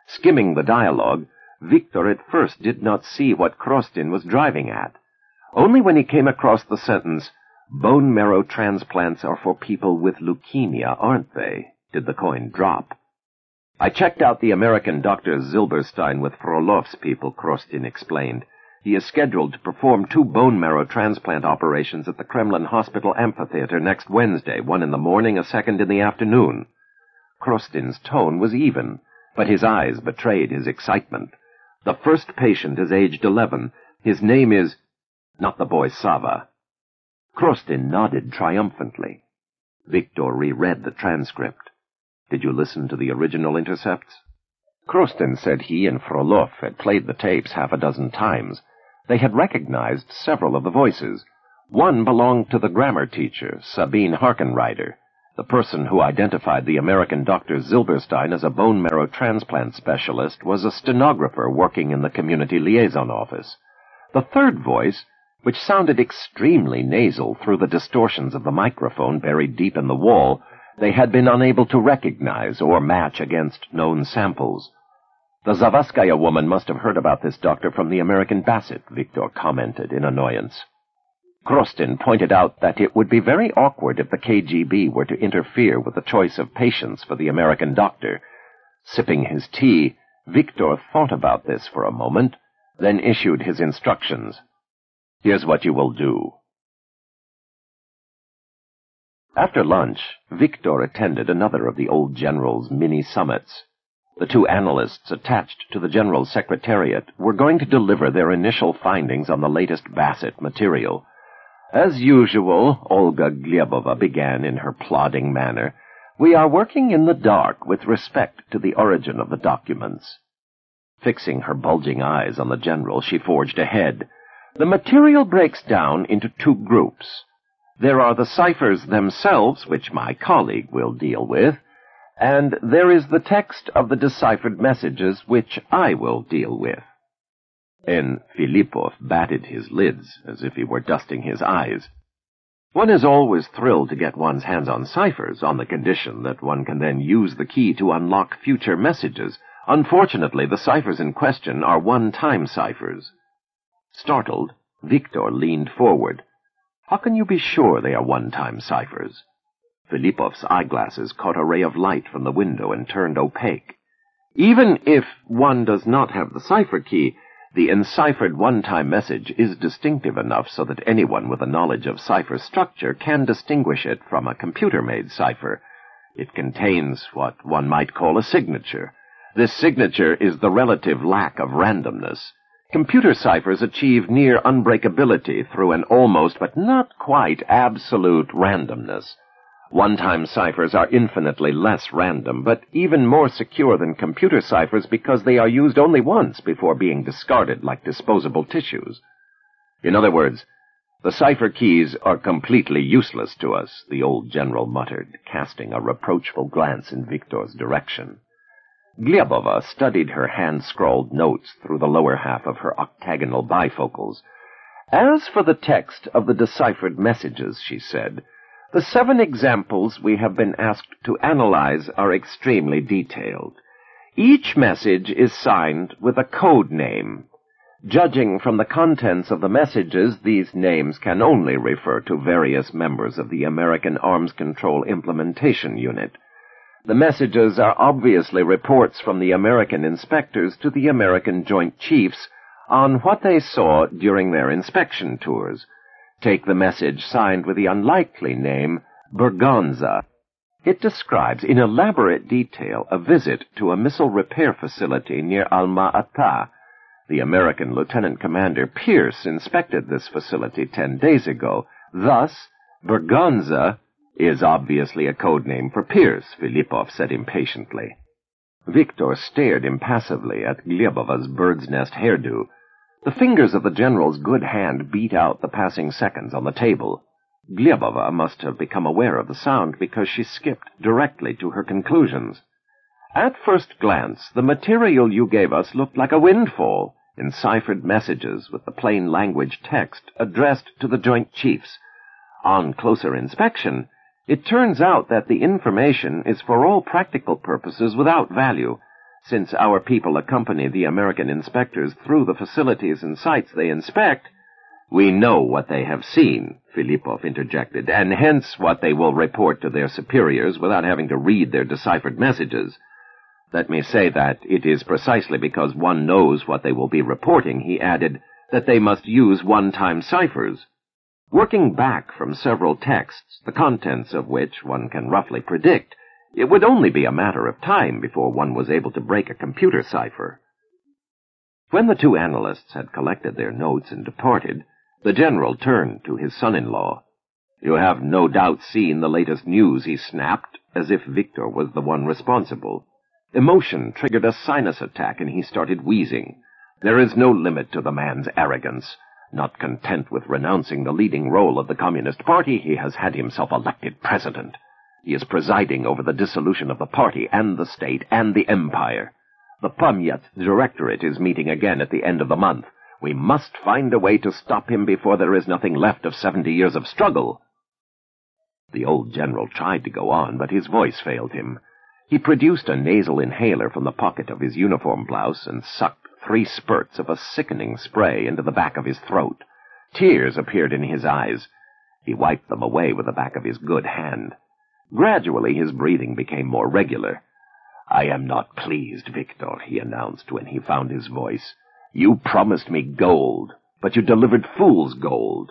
Skimming the dialogue, Victor at first did not see what Krostin was driving at. Only when he came across the sentence, "Bone marrow transplants are for people with leukemia, aren't they?" did the coin drop. "I checked out the American Dr. Zilberstein with Frolov's people," Krostin explained. "He is scheduled to perform 2 bone marrow transplant operations at the Kremlin Hospital Amphitheater next Wednesday, 1 in the morning, a second in the afternoon." Krostin's tone was even, but his eyes betrayed his excitement. "The first patient is aged 11. His name is—" "Not the boy Sava." Krostin nodded triumphantly. Victor reread the transcript. "Did you listen to the original intercepts?" Krostin said he and Frolov had played the tapes 6 times. They had recognized several of the voices. One belonged to the grammar teacher, Sabine Harkenrider. The person who identified the American Dr. Zilberstein as a bone marrow transplant specialist was a stenographer working in the community liaison office. The third voice, which sounded extremely nasal through the distortions of the microphone buried deep in the wall, they had been unable to recognize or match against known samples. "The Zavaskaya woman must have heard about this doctor from the American Bassett," Victor commented in annoyance. Krostin pointed out that it would be very awkward if the KGB were to interfere with the choice of patients for the American doctor. Sipping his tea, Victor thought about this for a moment, then issued his instructions. "Here's what you will do." After lunch, Victor attended another of the old general's mini-summits. The 2 analysts attached to the General's Secretariat were going to deliver their initial findings on the latest Bassett material. "As usual," Olga Glebova began in her plodding manner, "we are working in the dark with respect to the origin of the documents." Fixing her bulging eyes on the general, she forged ahead. "The material breaks down into 2 groups. There are the ciphers themselves, which my colleague will deal with, and there is the text of the deciphered messages, which I will deal with." And Filipov batted his lids as if he were dusting his eyes. "One is always thrilled to get one's hands on ciphers, on the condition that one can then use the key to unlock future messages. Unfortunately, the ciphers in question are one-time ciphers." Startled, Victor leaned forward. "How can you be sure they are one-time ciphers?" Filipov's eyeglasses caught a ray of light from the window and turned opaque. "Even if one does not have the cipher key, the enciphered one-time message is distinctive enough so that anyone with a knowledge of cipher structure can distinguish it from a computer-made cipher. It contains what one might call a signature. This signature is the relative lack of randomness. Computer ciphers achieve near unbreakability through an almost but not quite absolute randomness. One-time ciphers are infinitely less random, but even more secure than computer ciphers because they are used only once before being discarded like disposable tissues. In other words, the cipher keys are completely useless to us," the old general muttered, casting a reproachful glance in Victor's direction. Glebova studied her hand-scrawled notes through the lower half of her octagonal bifocals. "As for the text of the deciphered messages," she said, "the 7 examples we have been asked to analyze are extremely detailed. Each message is signed with a code name. Judging from the contents of the messages, these names can only refer to various members of the American Arms Control Implementation Unit. The messages are obviously reports from the American inspectors to the American Joint Chiefs on what they saw during their inspection tours. Take the message signed with the unlikely name Berganza. It describes in elaborate detail a visit to a missile repair facility near Alma-Ata. The American Lieutenant Commander Pierce inspected this facility 10 days ago. Thus, Berganza is obviously a code name for Pierce," Filipov said impatiently. Victor stared impassively at Glebova's bird's nest hairdo. The fingers of the general's good hand beat out the passing seconds on the table. Glebova must have become aware of the sound because she skipped directly to her conclusions. "At first glance, the material you gave us looked like a windfall, enciphered messages with the plain language text addressed to the Joint Chiefs. On closer inspection, it turns out that the information is for all practical purposes without value. since our people accompany the American inspectors through the facilities and sites they inspect." "We know what they have seen," Filippov interjected, "and hence what they will report to their superiors without having to read their deciphered messages. Let me say that it is precisely because one knows what they will be reporting," he added, "that they must use one-time ciphers. Working back from several texts, the contents of which one can roughly predict, it would only be a matter of time before one was able to break a computer cipher." When the two analysts had collected their notes and departed, the general turned to his son-in-law. "You have no doubt seen the latest news," he snapped, as if Victor was the one responsible. Emotion triggered a sinus attack, and he started wheezing. There is no limit to the man's arrogance. Not content with renouncing the leading role of the Communist Party, he has had himself elected president. He is presiding over the dissolution of the party and the state and the empire. The Pamyat Directorate is meeting again at the end of the month. We must find a way to stop him before there is nothing left of 70 years of struggle." The old general tried to go on, but his voice failed him. He produced a nasal inhaler from the pocket of his uniform blouse and sucked 3 spurts of a sickening spray into the back of his throat. Tears appeared in his eyes. He wiped them away with the back of his good hand. Gradually his breathing became more regular. "I am not pleased, Victor," he announced when he found his voice. "You promised me gold, but you delivered fool's gold."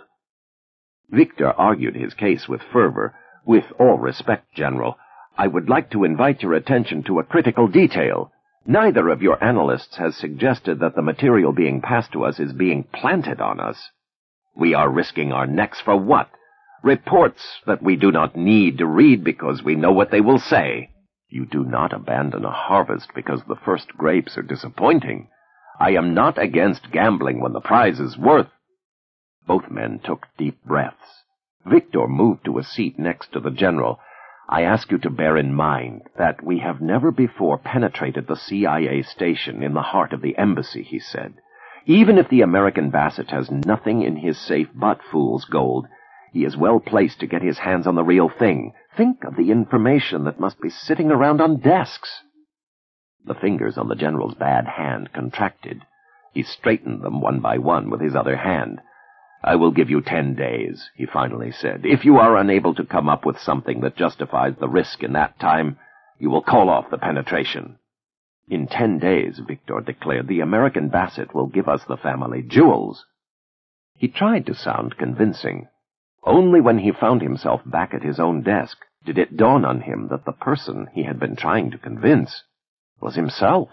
Victor argued his case with fervor. "With all respect, General, I would like to invite your attention to a critical detail. Neither of your analysts has suggested that the material being passed to us is being planted on us. We are risking our necks for what? Reports that we do not need to read because we know what they will say. You do not abandon a harvest because the first grapes are disappointing. I am not against gambling when the prize is worth." Both men took deep breaths. Victor moved to a seat next to the general. "I ask you to bear in mind that we have never before penetrated the CIA station in the heart of the embassy," he said. "Even if the American Bassett has nothing in his safe but fool's gold, he is well placed to get his hands on the real thing. Think of the information that must be sitting around on desks." The fingers on the general's bad hand contracted. He straightened them one by one with his other hand. "I will give you 10 days, he finally said. "If you are unable to come up with something that justifies the risk in that time, you will call off the penetration." "In 10 days, Victor declared, the American Bassett will give us the family jewels." He tried to sound convincing. Only when he found himself back at his own desk did it dawn on him that the person he had been trying to convince was himself.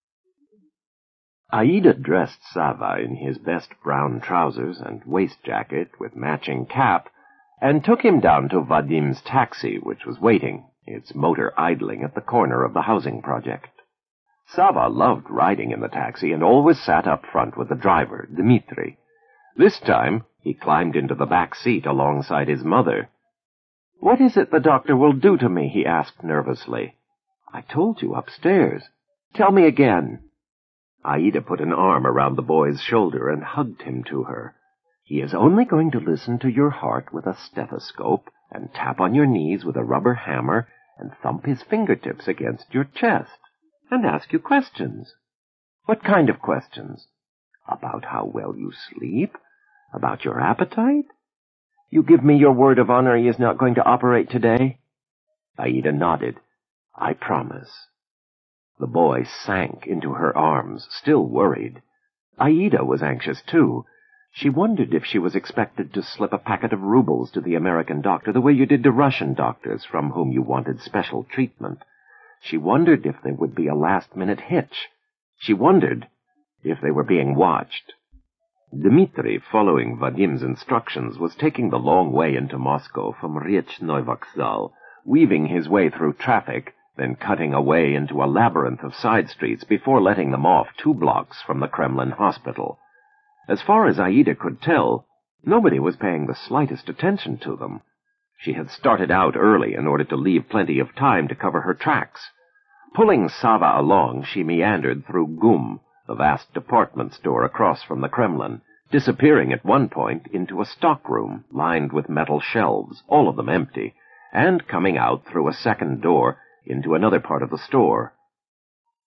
Aida dressed Sava in his best brown trousers and waist-jacket with matching cap, and took him down to Vadim's taxi, which was waiting, its motor idling at the corner of the housing project. Sava loved riding in the taxi and always sat up front with the driver, Dmitri. This time, he climbed into the back seat alongside his mother. "What is it the doctor will do to me?" he asked nervously. "I told you upstairs. Tell me again." Aida put an arm around the boy's shoulder and hugged him to her. "He is only going to listen to your heart with a stethoscope and tap on your knees with a rubber hammer and thump his fingertips against your chest and ask you questions." "What kind of questions?" "About how well you sleep, about your appetite." "You give me your word of honor he is not going to operate today?" Aida nodded. "I promise." The boy sank into her arms, still worried. Aida was anxious, too. She wondered if she was expected to slip a packet of rubles to the American doctor the way you did to Russian doctors from whom you wanted special treatment. She wondered if there would be a last-minute hitch. She wondered if they were being watched. Dmitri, following Vadim's instructions, was taking the long way into Moscow from Riechnoi Vokzal, weaving his way through traffic, then cutting away into a labyrinth of side streets before letting them off 2 blocks from the Kremlin hospital. As far as Aida could tell, nobody was paying the slightest attention to them. She had started out early in order to leave plenty of time to cover her tracks. Pulling Sava along, she meandered through GUM, the vast department store across from the Kremlin, disappearing at one point into a stockroom lined with metal shelves, all of them empty, and coming out through a second door into another part of the store.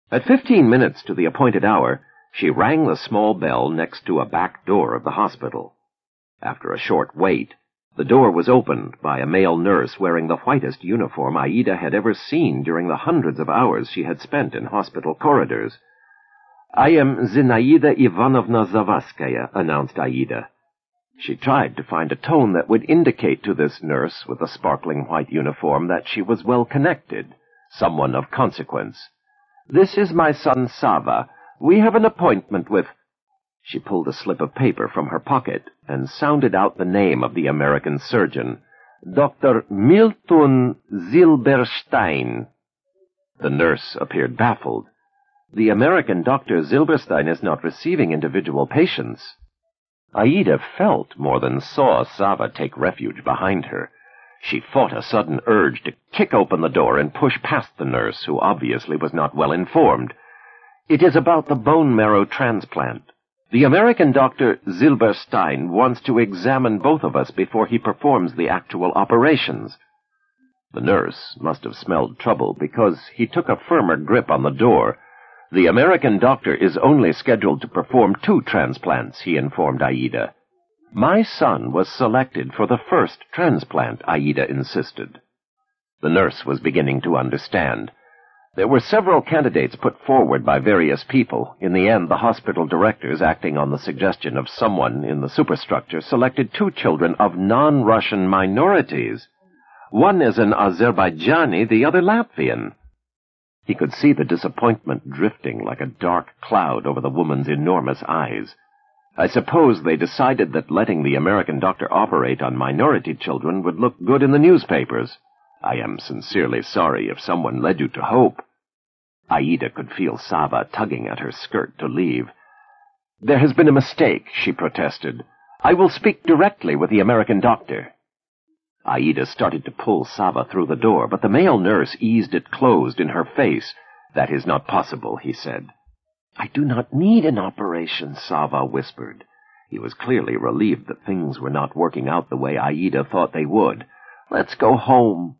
At 15 minutes to the appointed hour, she rang the small bell next to a back door of the hospital. After a short wait, the door was opened by a male nurse wearing the whitest uniform Aida had ever seen during the hundreds of hours she had spent in hospital corridors. "I am Zinaida Ivanovna Zavaskaya," announced Aida. She tried to find a tone that would indicate to this nurse with the sparkling white uniform that she was well connected, someone of consequence. "This is my son Sava. We have an appointment with—" She pulled a slip of paper from her pocket and sounded out the name of the American surgeon, Dr. Milton Zilberstein. The nurse appeared baffled. "The American Dr. Zilberstein is not receiving individual patients." Aida felt more than saw Sava take refuge behind her. She fought a sudden urge to kick open the door and push past the nurse, who obviously was not well informed. "It is about the bone marrow transplant. The American Dr. Zilberstein wants to examine both of us before he performs the actual operations." The nurse must have smelled trouble because he took a firmer grip on the door. "The American doctor is only scheduled to perform 2 transplants," he informed Aida. "My son was selected for the first transplant," Aida insisted. The nurse was beginning to understand. There were several candidates put forward by various people. In the end, the hospital directors, acting on the suggestion of someone in the superstructure, selected 2 children of non-Russian minorities. One is an Azerbaijani, the other Latvian. He could see the disappointment drifting like a dark cloud over the woman's enormous eyes. "I suppose they decided that letting the American doctor operate on minority children would look good in the newspapers. I am sincerely sorry if someone led you to hope." Aida could feel Sava tugging at her skirt to leave. "There has been a mistake," she protested. "I will speak directly with the American doctor." Aida started to pull Sava through the door, but the male nurse eased it closed in her face. "That is not possible," he said. "I do not need an operation," Sava whispered. He was clearly relieved that things were not working out the way Aida thought they would. "Let's go home."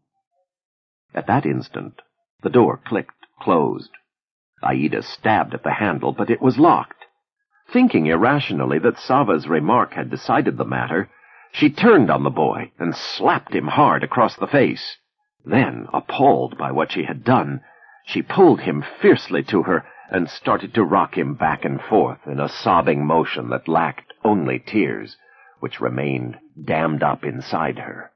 At that instant, the door clicked closed. Aida stabbed at the handle, but it was locked. Thinking irrationally that Sava's remark had decided the matter, she turned on the boy and slapped him hard across the face. Then, appalled by what she had done, she pulled him fiercely to her and started to rock him back and forth in a sobbing motion that lacked only tears, which remained dammed up inside her.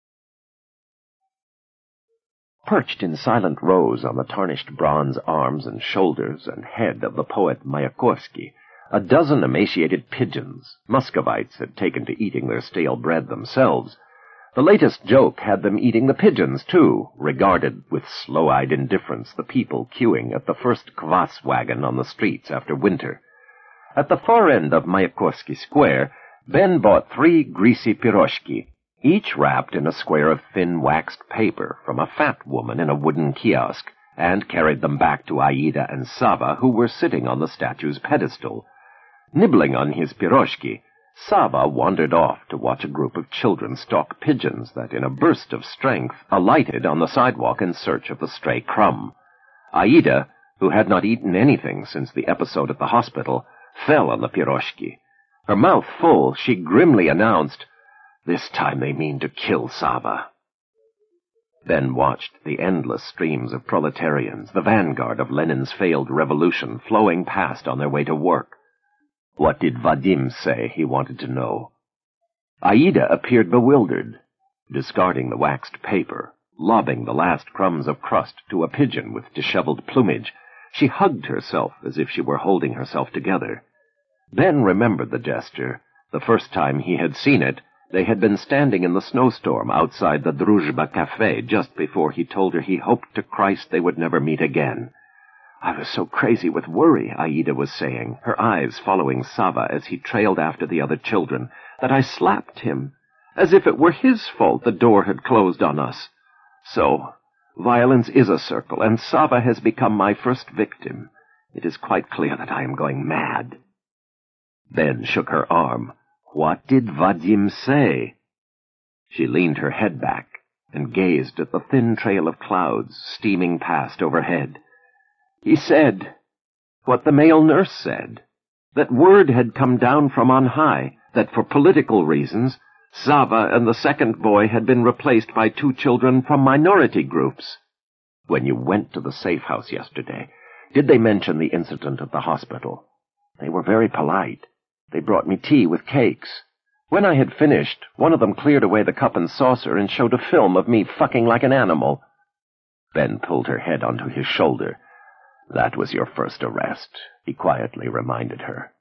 Perched in silent rows on the tarnished bronze arms and shoulders and head of the poet Mayakovsky, a dozen emaciated pigeons, Muscovites, had taken to eating their stale bread themselves. The latest joke had them eating the pigeons, too, regarded with slow-eyed indifference the people queuing at the first kvass wagon on the streets after winter. At the far end of Mayakovsky Square, Ben bought 3 greasy piroshki, each wrapped in a square of thin waxed paper from a fat woman in a wooden kiosk, and carried them back to Aida and Sava, who were sitting on the statue's pedestal. Nibbling on his piroshki, Sava wandered off to watch a group of children stalk pigeons that, in a burst of strength, alighted on the sidewalk in search of the stray crumb. Aida, who had not eaten anything since the episode at the hospital, fell on the piroshki. Her mouth full, she grimly announced, "This time they mean to kill Sava." Ben watched the endless streams of proletarians, the vanguard of Lenin's failed revolution, flowing past on their way to work. What did Vadim say, he wanted to know. Aida appeared bewildered, discarding the waxed paper, lobbing the last crumbs of crust to a pigeon with disheveled plumage. She hugged herself as if she were holding herself together. Ben remembered the gesture. The first time he had seen it, they had been standing in the snowstorm outside the Druzhba Cafe just before he told her he hoped to Christ they would never meet again. "I was so crazy with worry," Aida was saying, her eyes following Sava as he trailed after the other children, "that I slapped him, as if it were his fault the door had closed on us. So, violence is a circle, and Sava has become my first victim. It is quite clear that I am going mad." Ben shook her arm. "What did Vadim say?" She leaned her head back and gazed at the thin trail of clouds steaming past overhead. He said what the male nurse said, that word had come down from on high, that for political reasons, Sava and the second boy had been replaced by 2 children from minority groups. When you went to the safe house yesterday, did they mention the incident at the hospital? They were very polite. They brought me tea with cakes. When I had finished, one of them cleared away the cup and saucer and showed a film of me fucking like an animal. Ben pulled her head onto his shoulder. That was your first arrest, he quietly reminded her.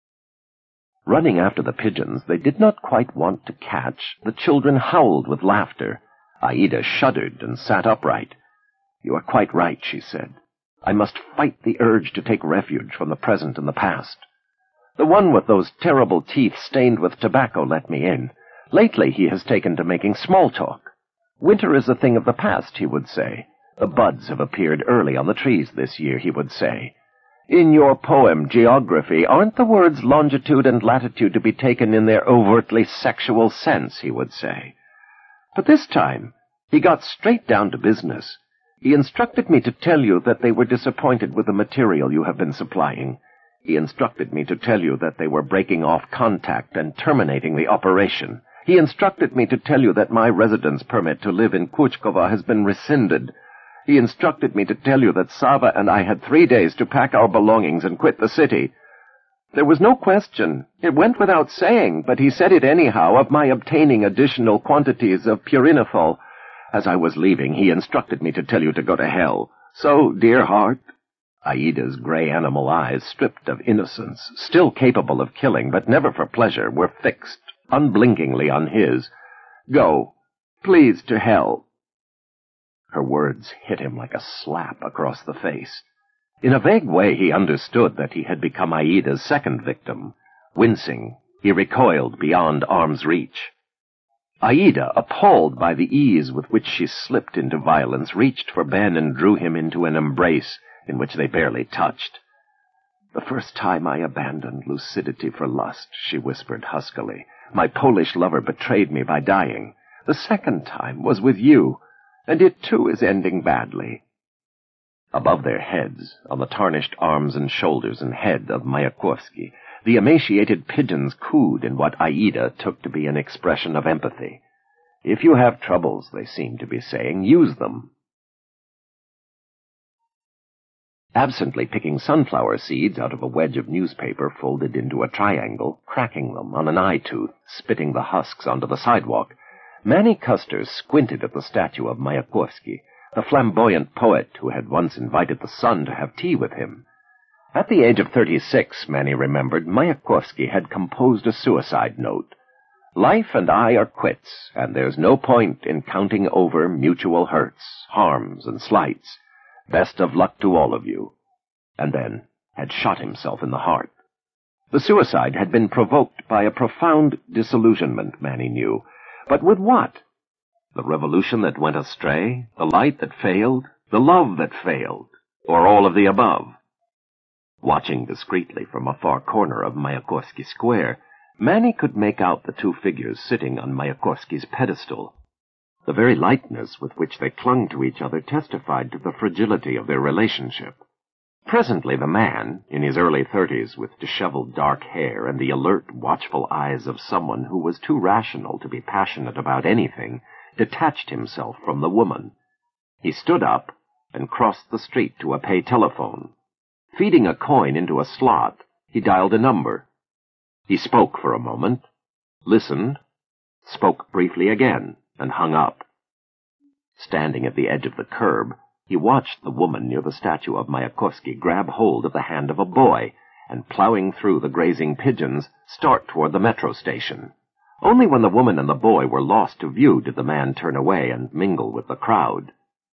Running after the pigeons they did not quite want to catch, the children howled with laughter. Aida shuddered and sat upright. You are quite right, she said. I must fight the urge to take refuge from the present and the past. The one with those terrible teeth stained with tobacco let me in. Lately he has taken to making small talk. Winter is a thing of the past, he would say. The buds have appeared early on the trees this year, he would say. In your poem, Geography, aren't the words longitude and latitude to be taken in their overtly sexual sense, he would say. But this time, he got straight down to business. He instructed me to tell you that they were disappointed with the material you have been supplying. He instructed me to tell you that they were breaking off contact and terminating the operation. He instructed me to tell you that my residence permit to live in Kuchkova has been rescinded. He instructed me to tell you that Sava and I had 3 days to pack our belongings and quit the city. There was no question. It went without saying, but he said it anyhow, of my obtaining additional quantities of purinethol. As I was leaving, he instructed me to tell you to go to hell. So, dear heart, Aida's gray animal eyes, stripped of innocence, still capable of killing, but never for pleasure, were fixed, unblinkingly on his. Go, please, to hell. Her words hit him like a slap across the face. In a vague way he understood that he had become Aida's second victim. Wincing, he recoiled beyond arm's reach. Aida, appalled by the ease with which she slipped into violence, reached for Ben and drew him into an embrace in which they barely touched. The first time I abandoned lucidity for lust, she whispered huskily. My Polish lover betrayed me by dying. The second time was with you, and it too is ending badly. Above their heads, on the tarnished arms and shoulders and head of Mayakovsky, the emaciated pigeons cooed in what Aida took to be an expression of empathy. If you have troubles, they seemed to be saying, use them. Absently picking sunflower seeds out of a wedge of newspaper folded into a triangle, cracking them on an eye-tooth, spitting the husks onto the sidewalk, Manny Custer squinted at the statue of Mayakovsky, the flamboyant poet who had once invited the sun to have tea with him. At the age of 36, Manny remembered, Mayakovsky had composed a suicide note. Life and I are quits, and there's no point in counting over mutual hurts, harms, and slights. Best of luck to all of you. And then had shot himself in the heart. The suicide had been provoked by a profound disillusionment, Manny knew. But with what? The revolution that went astray, the light that failed, the love that failed, or all of the above? Watching discreetly from a far corner of Mayakovsky Square, Manny could make out the 2 figures sitting on Mayakovsky's pedestal. The very lightness with which they clung to each other testified to the fragility of their relationship. Presently the man, in his early 30s, with disheveled dark hair and the alert, watchful eyes of someone who was too rational to be passionate about anything, detached himself from the woman. He stood up and crossed the street to a pay telephone. Feeding a coin into a slot, he dialed a number. He spoke for a moment, listened, spoke briefly again, and hung up. Standing at the edge of the curb, he watched the woman near the statue of Mayakovsky grab hold of the hand of a boy and, plowing through the grazing pigeons, start toward the metro station. Only when the woman and the boy were lost to view did the man turn away and mingle with the crowd.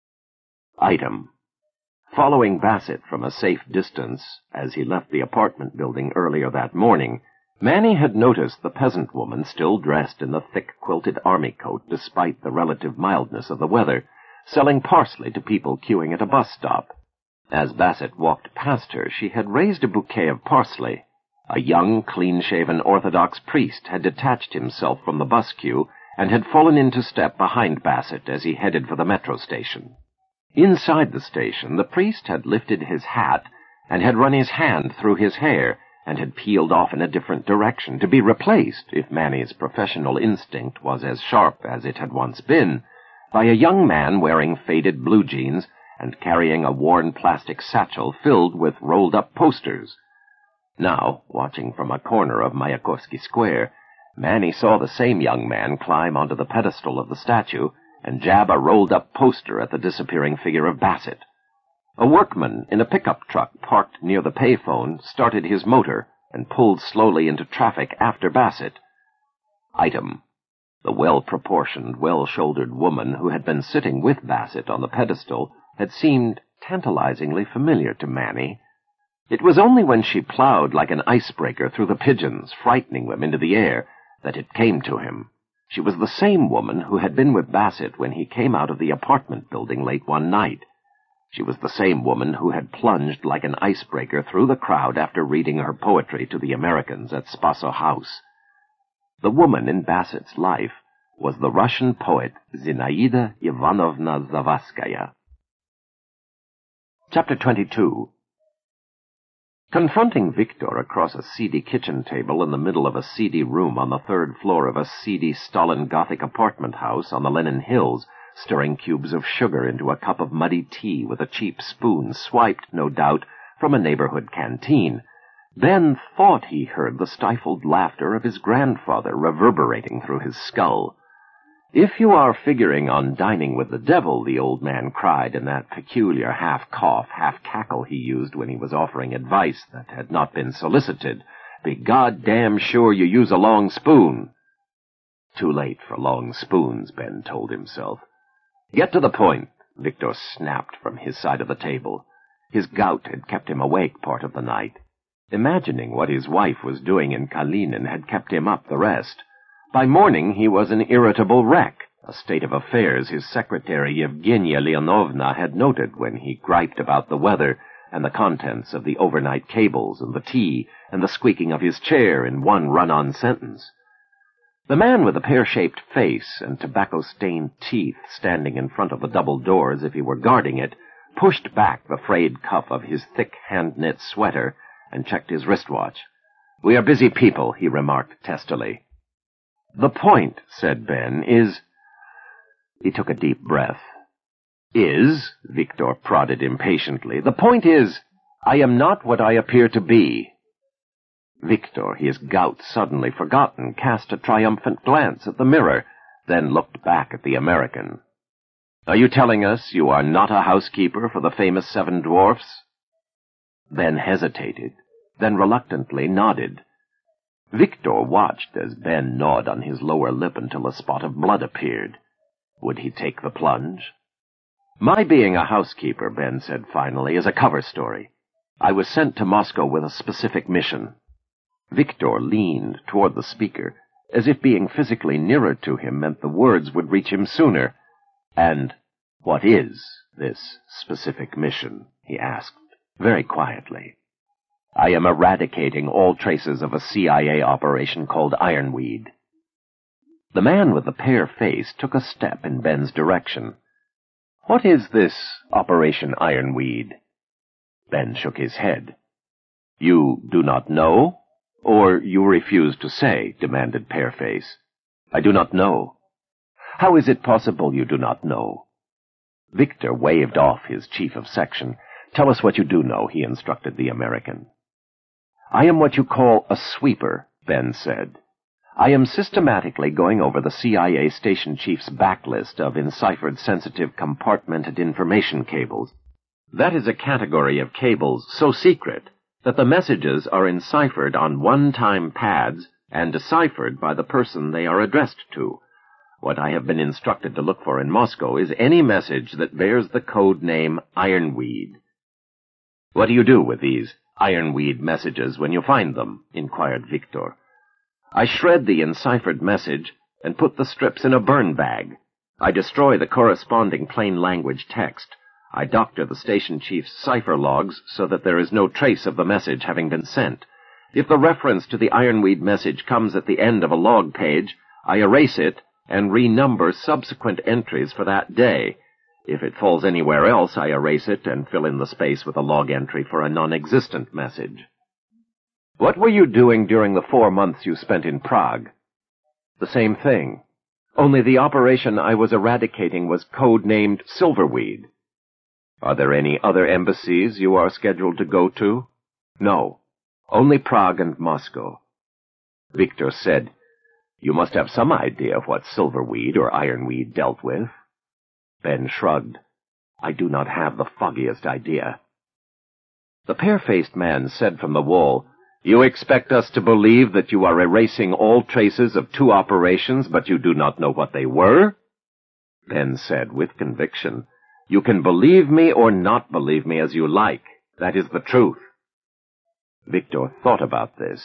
Item. Following Bassett from a safe distance, as he left the apartment building earlier that morning, Manny had noticed the peasant woman still dressed in the thick quilted army coat despite the relative mildness of the weather, selling parsley to people queuing at a bus stop. As Bassett walked past her, she had raised a bouquet of parsley. A young, clean-shaven Orthodox priest had detached himself from the bus queue and had fallen into step behind Bassett as he headed for the metro station. Inside the station, the priest had lifted his hat and had run his hand through his hair and had peeled off in a different direction, to be replaced, if Manny's professional instinct was as sharp as it had once been, by a young man wearing faded blue jeans and carrying a worn plastic satchel filled with rolled-up posters. Now, watching from a corner of Mayakovsky Square, Manny saw the same young man climb onto the pedestal of the statue and jab a rolled-up poster at the disappearing figure of Bassett. A workman in a pickup truck parked near the payphone started his motor and pulled slowly into traffic after Bassett. Item: the well-proportioned, well-shouldered woman who had been sitting with Bassett on the pedestal had seemed tantalizingly familiar to Manny. It was only when she plowed like an icebreaker through the pigeons, frightening them into the air, that it came to him. She was the same woman who had been with Bassett when he came out of the apartment building late one night. She was the same woman who had plunged like an icebreaker through the crowd after reading her poetry to the Americans at Spaso House. The woman in Bassett's life was the Russian poet Zinaida Ivanovna Zavadskaya. Chapter 22. Confronting Victor across a seedy kitchen table in the middle of a seedy room on the third floor of a seedy Stalin Gothic apartment house on the Lenin Hills, stirring cubes of sugar into a cup of muddy tea with a cheap spoon swiped, no doubt, from a neighborhood canteen, Ben thought he heard the stifled laughter of his grandfather reverberating through his skull. "If you are figuring on dining with the devil," the old man cried in that peculiar half-cough, half-cackle he used when he was offering advice that had not been solicited, "be goddamn sure you use a long spoon." Too late for long spoons, Ben told himself. "Get to the point," Victor snapped from his side of the table. His gout had kept him awake part of the night. Imagining what his wife was doing in Kalinin had kept him up the rest. By morning he was an irritable wreck, a state of affairs his secretary Yevgenia Leonovna had noted when he griped about the weather and the contents of the overnight cables and the tea and the squeaking of his chair in one run-on sentence. The man with the pear-shaped face and tobacco-stained teeth standing in front of the double door as if he were guarding it pushed back the frayed cuff of his thick hand-knit sweater and checked his wristwatch. "We are busy people," he remarked testily. "The point," said Ben, "is—" He took a deep breath. "Is," Victor prodded impatiently, "the point is, I am not what I appear to be." Victor, his gout suddenly forgotten, cast a triumphant glance at the mirror, then looked back at the American. "Are you telling us you are not a housekeeper for the famous Seven Dwarfs?" Ben hesitated, then reluctantly nodded. Victor watched as Ben gnawed on his lower lip until a spot of blood appeared. Would he take the plunge? "My being a housekeeper," Ben said finally, "is a cover story. I was sent to Moscow with a specific mission." Victor leaned toward the speaker, as if being physically nearer to him meant the words would reach him sooner. "And what is this specific mission?" he asked, very quietly. "I am eradicating all traces of a CIA operation called Ironweed." The man with the pear face took a step in Ben's direction. "What is this Operation Ironweed?" Ben shook his head. "You do not know? Or you refuse to say?" demanded Pearface. "I do not know." "How is it possible you do not know?" Victor waved off his chief of section. "Tell us what you do know," he instructed the American. "I am what you call a sweeper," Ben said. "I am systematically going over the CIA station chief's backlist of enciphered sensitive compartmented information cables. That is a category of cables so secret that the messages are enciphered on one-time pads and deciphered by the person they are addressed to. What I have been instructed to look for in Moscow is any message that bears the code name Ironweed." "What do you do with these Ironweed messages when you find them?" inquired Victor. "I shred the enciphered message and put the strips in a burn bag. I destroy the corresponding plain language text. I doctor the station chief's cipher logs so that there is no trace of the message having been sent. If the reference to the Ironweed message comes at the end of a log page, I erase it and renumber subsequent entries for that day. If it falls anywhere else, I erase it and fill in the space with a log entry for a non-existent message. What were you doing during the 4 months you spent in Prague? The same thing. Only the operation I was eradicating was code-named Silverweed. Are there any other embassies you are scheduled to go to? No. Only Prague and Moscow. Victor said, You must have some idea of what Silverweed or Ironweed dealt with. Ben shrugged. I do not have the foggiest idea. The pear-faced man said from the wall, You expect us to believe that you are erasing all traces of 2 operations, but you do not know what they were? Ben said with conviction, You can believe me or not believe me as you like. That is the truth. Victor thought about this.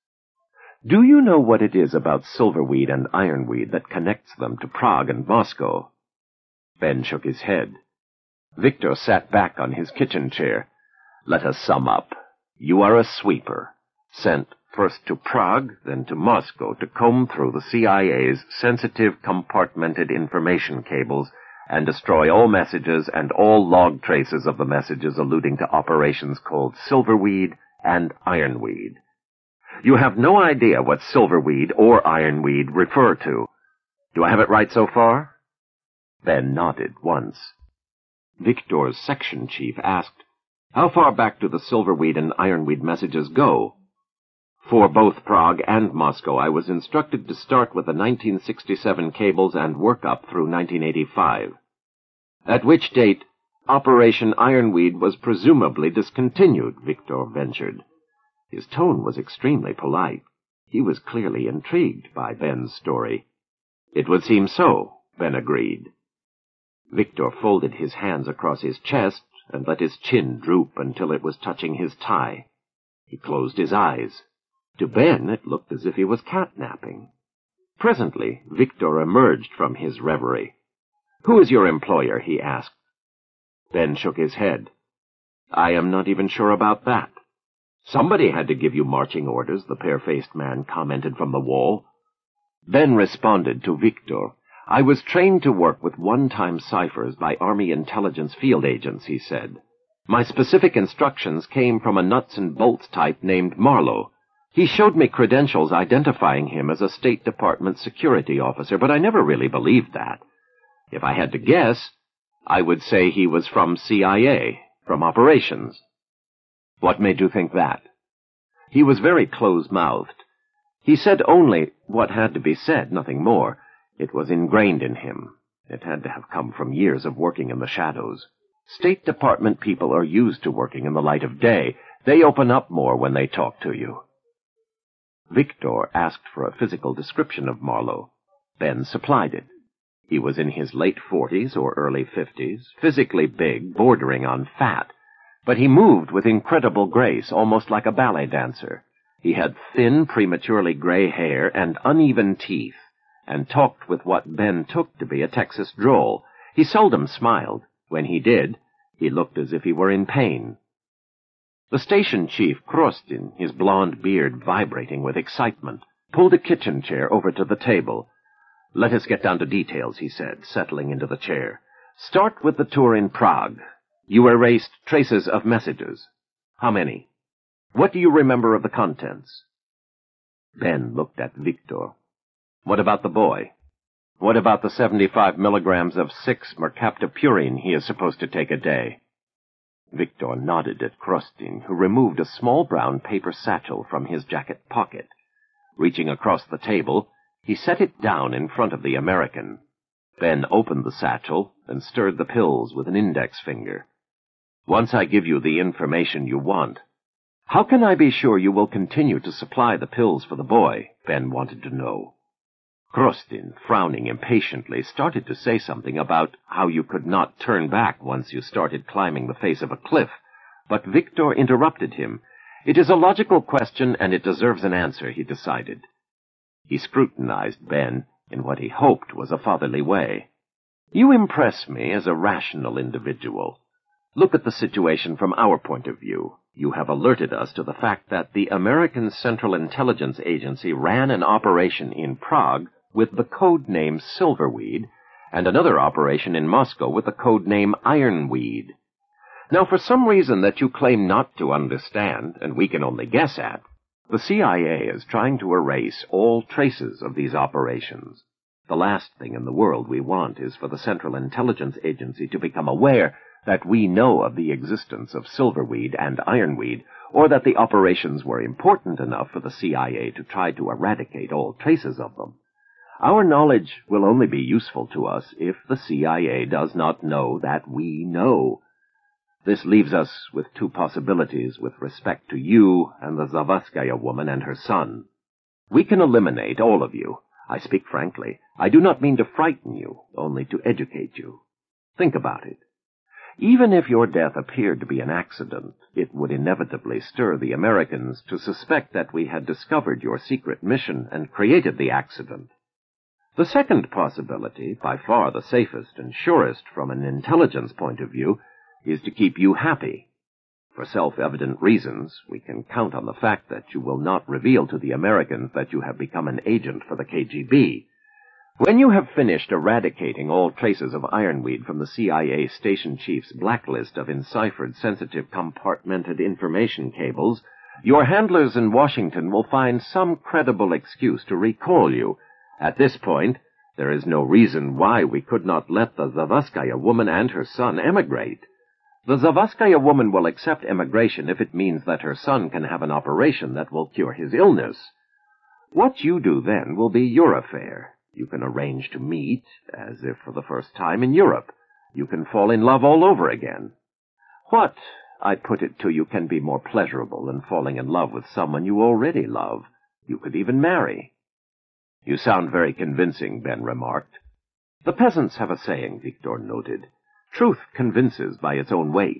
Do you know what it is about Silverweed and Ironweed that connects them to Prague and Moscow? Ben shook his head. Victor sat back on his kitchen chair. Let us sum up. You are a sweeper, sent first to Prague, then to Moscow to comb through the CIA's sensitive compartmented information cables and destroy all messages and all log traces of the messages alluding to operations called Silverweed and Ironweed. You have no idea what Silverweed or Ironweed refer to. Do I have it right so far? Ben nodded once. Victor's section chief asked, How far back do the Silverweed and Ironweed messages go? For both Prague and Moscow, I was instructed to start with the 1967 cables and work up through 1985. At which date, Operation Ironweed was presumably discontinued, Victor ventured. His tone was extremely polite. He was clearly intrigued by Ben's story. It would seem so, Ben agreed. Victor folded his hands across his chest and let his chin droop until it was touching his tie. He closed his eyes. To Ben, it looked as if he was catnapping. Presently, Victor emerged from his reverie. Who is your employer? He asked. Ben shook his head. I am not even sure about that. Somebody had to give you marching orders, the pear-faced man commented from the wall. Ben responded to Victor. I was trained to work with one-time ciphers by Army intelligence field agents, he said. My specific instructions came from a nuts-and-bolts type named Marlowe. He showed me credentials identifying him as a State Department security officer, but I never really believed that. If I had to guess, I would say he was from CIA, from operations. What made you think that? He was very close-mouthed. He said only what had to be said, nothing more. It was ingrained in him. It had to have come from years of working in the shadows. State Department people are used to working in the light of day. They open up more when they talk to you. Victor asked for a physical description of Marlowe. Ben supplied it. He was in his late 40s or early 50s, physically big, bordering on fat. But he moved with incredible grace, almost like a ballet dancer. He had thin, prematurely gray hair and uneven teeth, and talked with what Ben took to be a Texas drawl. He seldom smiled. When he did, he looked as if he were in pain. The station chief, Krostin, his blond beard vibrating with excitement, pulled a kitchen chair over to the table. Let us get down to details, he said, settling into the chair. Start with the tour in Prague. You erased traces of messages. How many? What do you remember of the contents? Ben looked at Victor. What about the boy? What about the 75 milligrams of 6-mercaptopurine he is supposed to take a day? Victor nodded at Krostin, who removed a small brown paper satchel from his jacket pocket. Reaching across the table, he set it down in front of the American. Ben opened the satchel and stirred the pills with an index finger. Once I give you the information you want, how can I be sure you will continue to supply the pills for the boy? Ben wanted to know. Krostin, frowning impatiently, started to say something about how you could not turn back once you started climbing the face of a cliff, but Victor interrupted him. It is a logical question, and it deserves an answer, he decided. He scrutinized Ben in what he hoped was a fatherly way. You impress me as a rational individual. Look at the situation from our point of view. You have alerted us to the fact that the American Central Intelligence Agency ran an operation in Prague with the code name Silverweed, and another operation in Moscow with the code name Ironweed. Now, for some reason that you claim not to understand, and we can only guess at, the CIA is trying to erase all traces of these operations. The last thing in the world we want is for the Central Intelligence Agency to become aware that we know of the existence of Silverweed and Ironweed, or that the operations were important enough for the CIA to try to eradicate all traces of them. Our knowledge will only be useful to us if the CIA does not know that we know. This leaves us with two possibilities with respect to you and the Zavadskaya woman and her son. We can eliminate all of you. I speak frankly. I do not mean to frighten you, only to educate you. Think about it. Even if your death appeared to be an accident, it would inevitably stir the Americans to suspect that we had discovered your secret mission and created the accident. The second possibility, by far the safest and surest from an intelligence point of view, is to keep you happy. For self-evident reasons, we can count on the fact that you will not reveal to the Americans that you have become an agent for the KGB. When you have finished eradicating all traces of Ironweed from the CIA station chief's blacklist of enciphered, sensitive, compartmented information cables, your handlers in Washington will find some credible excuse to recall you. At this point, there is no reason why we could not let the Zavadskaya woman and her son emigrate. The Zavadskaya woman will accept emigration if it means that her son can have an operation that will cure his illness. What you do then will be your affair. You can arrange to meet, as if for the first time, in Europe. You can fall in love all over again. What, I put it to you, can be more pleasurable than falling in love with someone you already love? You could even marry. You sound very convincing, Ben remarked. The peasants have a saying, Victor noted. Truth convinces by its own weight.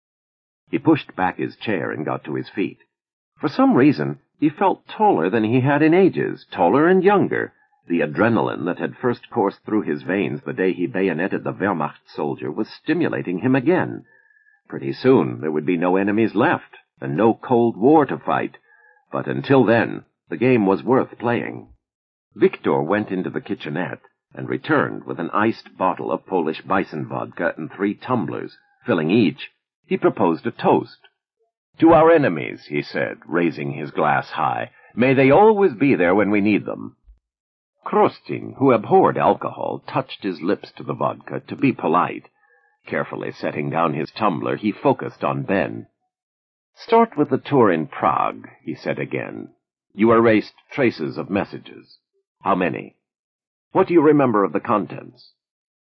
He pushed back his chair and got to his feet. For some reason, he felt taller than he had in ages, taller and younger. The adrenaline that had first coursed through his veins the day he bayoneted the Wehrmacht soldier was stimulating him again. Pretty soon there would be no enemies left, and no Cold War to fight. But until then, the game was worth playing. Victor went into the kitchenette and returned with an iced bottle of Polish bison vodka and 3 tumblers. Filling each, he proposed a toast. To our enemies, he said, raising his glass high. May they always be there when we need them. Krostin, who abhorred alcohol, touched his lips to the vodka to be polite. Carefully setting down his tumbler, he focused on Ben. Start with the tour in Prague, he said again. You erased traces of messages. How many? What do you remember of the contents?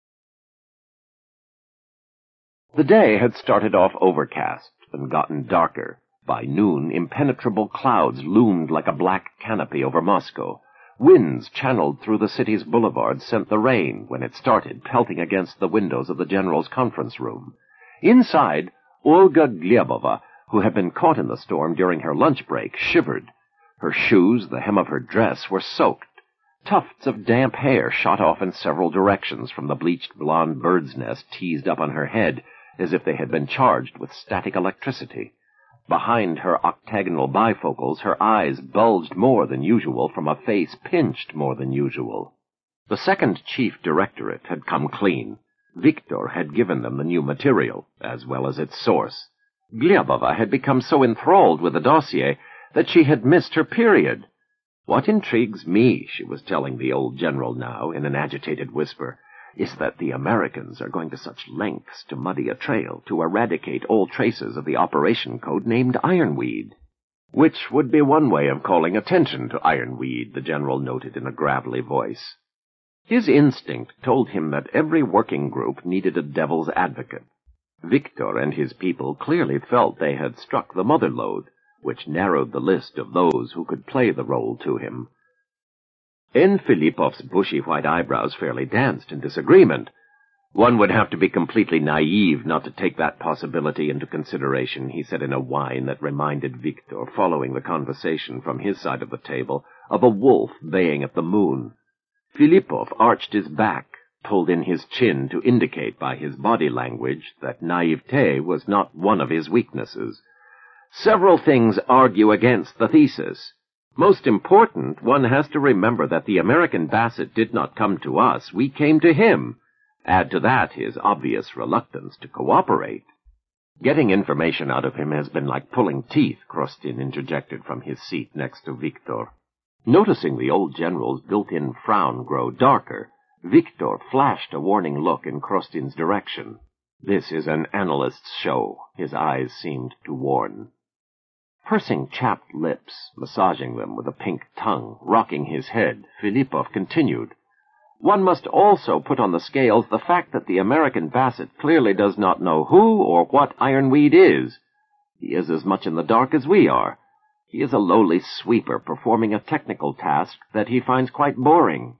The day had started off overcast and gotten darker. By noon, impenetrable clouds loomed like a black canopy over Moscow. Winds channeled through the city's boulevards sent the rain, when it started, pelting against the windows of the general's conference room. Inside, Olga Glebova, who had been caught in the storm during her lunch break, shivered. Her shoes, the hem of her dress, were soaked. Tufts of damp hair shot off in several directions from the bleached blonde bird's nest teased up on her head, as if they had been charged with static electricity. Behind her octagonal bifocals, her eyes bulged more than usual from a face pinched more than usual. The second chief directorate had come clean. Victor had given them the new material, as well as its source. Glebova had become so enthralled with the dossier that she had missed her period. What intrigues me, she was telling the old general now in an agitated whisper, is that the Americans are going to such lengths to muddy a trail to eradicate all traces of the operation code named Ironweed. Which would be one way of calling attention to Ironweed, the general noted in a gravelly voice. His instinct told him that every working group needed a devil's advocate. Victor and his people clearly felt they had struck the mother lode, which narrowed the list of those who could play the role to him. N. Filipov's bushy white eyebrows fairly danced in disagreement. One would have to be completely naive not to take that possibility into consideration, he said in a whine that reminded Victor, following the conversation from his side of the table, of a wolf baying at the moon. Filipov arched his back, pulled in his chin to indicate by his body language that naivete was not one of his weaknesses. Several things argue against the thesis. Most important, one has to remember that the American Bassett did not come to us. We came to him. Add to that his obvious reluctance to cooperate. Getting information out of him has been like pulling teeth, Krostin interjected from his seat next to Victor. Noticing the old general's built-in frown grow darker, Victor flashed a warning look in Krostin's direction. This is an analyst's show, his eyes seemed to warn. Pursing chapped lips, massaging them with a pink tongue, rocking his head, Filipov continued. One must also put on the scales the fact that the American Bassett clearly does not know who or what Ironweed is. He is as much in the dark as we are. He is a lowly sweeper performing a technical task that he finds quite boring.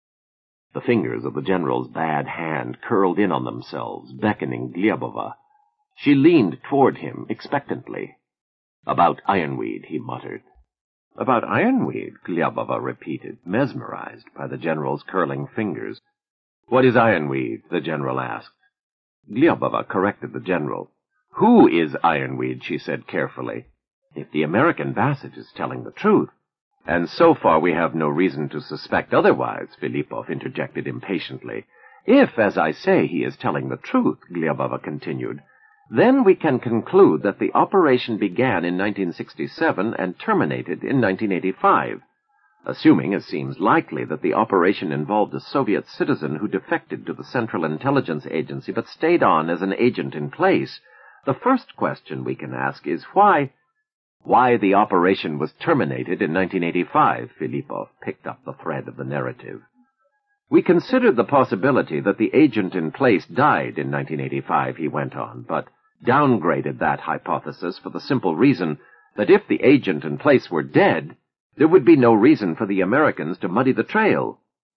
The fingers of the general's bad hand curled in on themselves, beckoning Gliebova. She leaned toward him expectantly. "About Ironweed," he muttered. "About Ironweed," Gliebova repeated, mesmerized by the general's curling fingers. "What is Ironweed?" the general asked. Gliebova corrected the general. "Who is Ironweed?" she said carefully. "If the American Bassett is telling the truth." "And so far we have no reason to suspect otherwise," Filipov interjected impatiently. "If, as I say, he is telling the truth," Gliebova continued, "then we can conclude that the operation began in 1967 and terminated in 1985. Assuming, as seems likely, that the operation involved a Soviet citizen who defected to the Central Intelligence Agency but stayed on as an agent in place, the first question we can ask is why the operation was terminated in 1985, Filipov picked up the thread of the narrative. "We considered the possibility that the agent in place died in 1985, he went on, but downgraded that hypothesis for the simple reason that if the agent in place were dead, there would be no reason for the Americans to muddy the trail.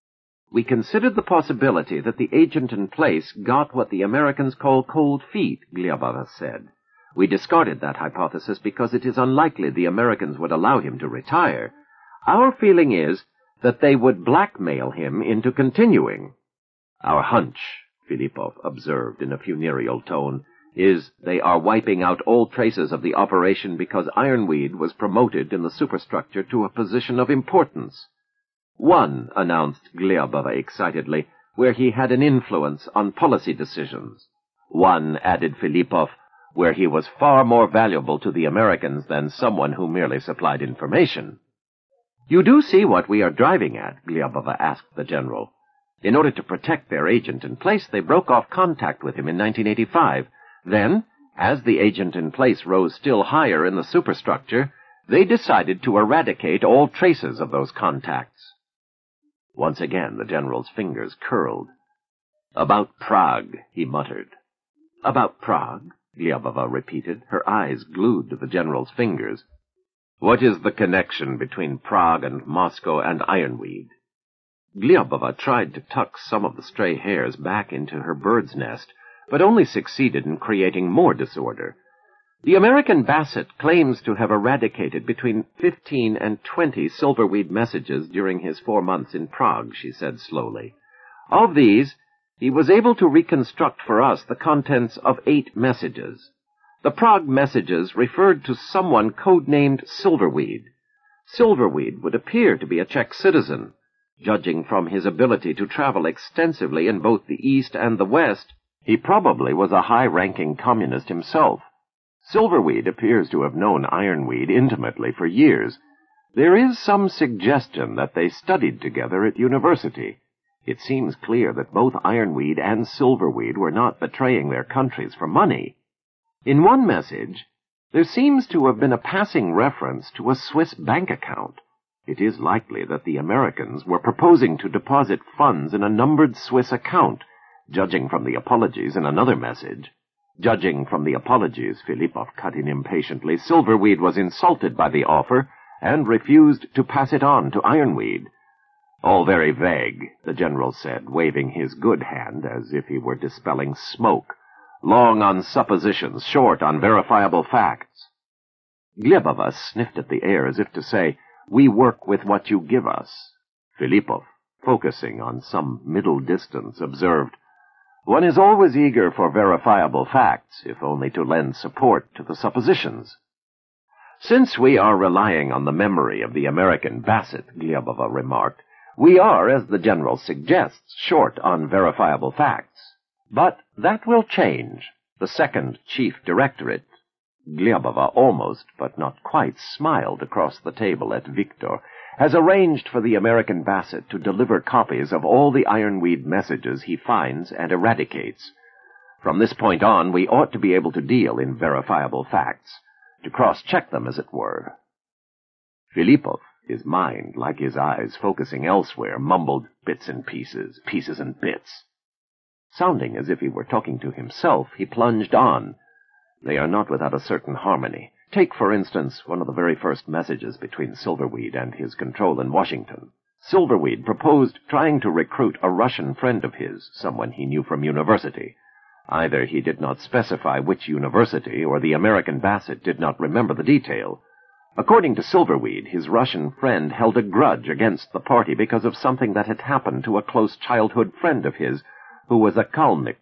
We considered the possibility that the agent in place got what the Americans call cold feet," Gliebova said. "We discarded that hypothesis because it is unlikely the Americans would allow him to retire. Our feeling is that they would blackmail him into continuing." "Our hunch," Filipov observed in a funereal tone, "is they are wiping out all traces of the operation because Ironweed was promoted in the superstructure to a position of importance." "One," announced Gliebova excitedly, "where he had an influence on policy decisions." "One," added Filipov, "where he was far more valuable to the Americans than someone who merely supplied information." "You do see what we are driving at?" Gliebova asked the general. "In order to protect their agent in place, they broke off contact with him in 1985. Then, as the agent in place rose still higher in the superstructure, they decided to eradicate all traces of those contacts." Once again the general's fingers curled. "About Prague," he muttered. "About Prague?" Gliebova repeated, her eyes glued to the general's fingers. "What is the connection between Prague and Moscow and Ironweed?" Gliebova tried to tuck some of the stray hairs back into her bird's nest, but only succeeded in creating more disorder. "The American Bassett claims to have eradicated between 15 and 20 Silverweed messages during his 4 months in Prague," she said slowly. "Of these, he was able to reconstruct for us the contents of 8 messages. The Prague messages referred to someone codenamed Silverweed. Silverweed would appear to be a Czech citizen. Judging from his ability to travel extensively in both the East and the West, he probably was a high-ranking communist himself. Silverweed appears to have known Ironweed intimately for years. There is some suggestion that they studied together at university. It seems clear that both Ironweed and Silverweed were not betraying their countries for money. In one message, there seems to have been a passing reference to a Swiss bank account. It is likely that the Americans were proposing to deposit funds in a numbered Swiss account, judging from the apologies in another message. Judging from the apologies, Filipov cut in impatiently, Silverweed was insulted by the offer and refused to pass it on to Ironweed. "All very vague," the general said, waving his good hand as if he were dispelling smoke. "Long on suppositions, short on verifiable facts." Gliebova sniffed at the air as if to say, "We work with what you give us." Filipov, focusing on some middle distance, observed, "One is always eager for verifiable facts, if only to lend support to the suppositions." "Since we are relying on the memory of the American Bassett," Gliebova remarked, We are, as the General suggests, short on verifiable facts. But that will change. The second Chief Directorate, Glyabova almost, but not quite, smiled across the table at Victor, has arranged for the American Bassett to deliver copies of all the Ironweed messages he finds and eradicates. From this point on, we ought to be able to deal in verifiable facts, to cross-check them, as it were. Filipov, his mind, like his eyes focusing elsewhere, mumbled bits and pieces, pieces and bits. Sounding as if he were talking to himself, he plunged on. They are not without a certain harmony. Take, for instance, one of the very first messages between Silverweed and his control in Washington. Silverweed proposed trying to recruit a Russian friend of his, someone he knew from university. Either he did not specify which university, or the American Bassett did not remember the detail. According to Silverweed, his Russian friend held a grudge against the party because of something that had happened to a close childhood friend of his, who was a Kalmyk.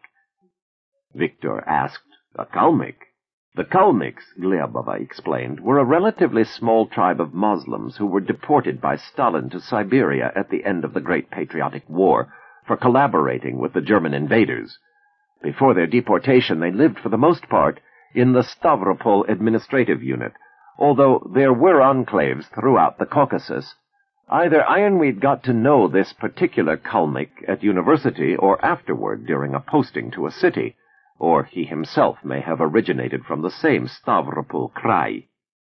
Victor asked, "A Kalmyk?" The Kalmyks, Glyabova explained, were a relatively small tribe of Muslims who were deported by Stalin to Siberia at the end of the Great Patriotic War for collaborating with the German invaders. Before their deportation, they lived for the most part in the Stavropol administrative unit, although there were enclaves throughout the Caucasus. Either Ironweed got to know this particular Kalmyk at university or afterward during a posting to a city, or he himself may have originated from the same Stavropol Krai.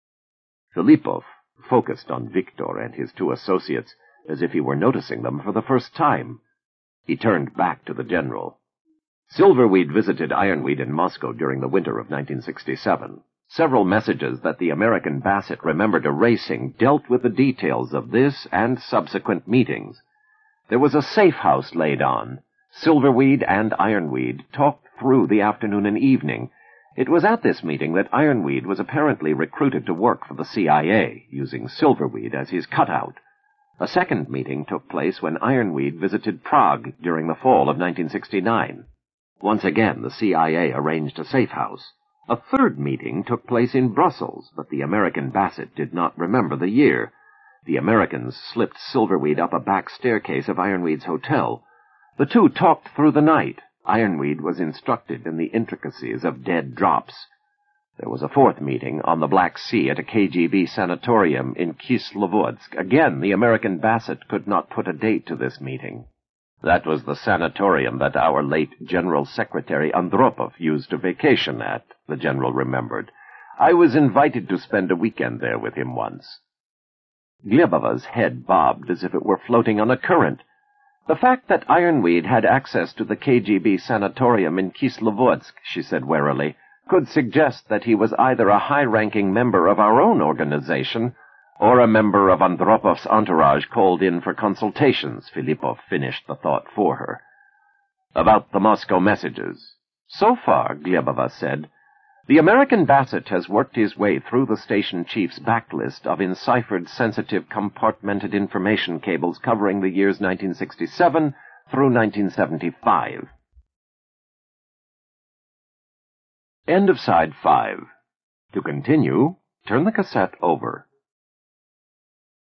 Filipov focused on Victor and his two associates as if he were noticing them for the first time. He turned back to the General. Silverweed visited Ironweed in Moscow during the winter of 1967. Several messages that the American Bassett remembered erasing dealt with the details of this and subsequent meetings. There was a safe house laid on. Silverweed and Ironweed talked through the afternoon and evening. It was at this meeting that Ironweed was apparently recruited to work for the CIA, using Silverweed as his cutout. A second meeting took place when Ironweed visited Prague during the fall of 1969. Once again, the CIA arranged a safe house. A third meeting took place in Brussels, but the American Bassett did not remember the year. The Americans slipped Silverweed up a back staircase of Ironweed's hotel. The two talked through the night. Ironweed was instructed in the intricacies of dead drops. There was a fourth meeting on the Black Sea at a KGB sanatorium in Kislovodsk. Again, the American Bassett could not put a date to this meeting. That was the sanatorium that our late General Secretary Andropov used to vacation at, the General remembered. I was invited to spend a weekend there with him once. Glyabova's head bobbed as if it were floating on a current. The fact that Ironweed had access to the KGB sanatorium in Kislovodsk, she said warily, could suggest that he was either a high-ranking member of our own organization or a member of Andropov's entourage called in for consultations. Filipov finished the thought for her. About the Moscow messages. So far, Glyabova said, the American Bassett has worked his way through the station chief's backlist of enciphered, sensitive, compartmented information cables covering the years 1967 through 1975. End of side 5. To continue, turn the cassette over.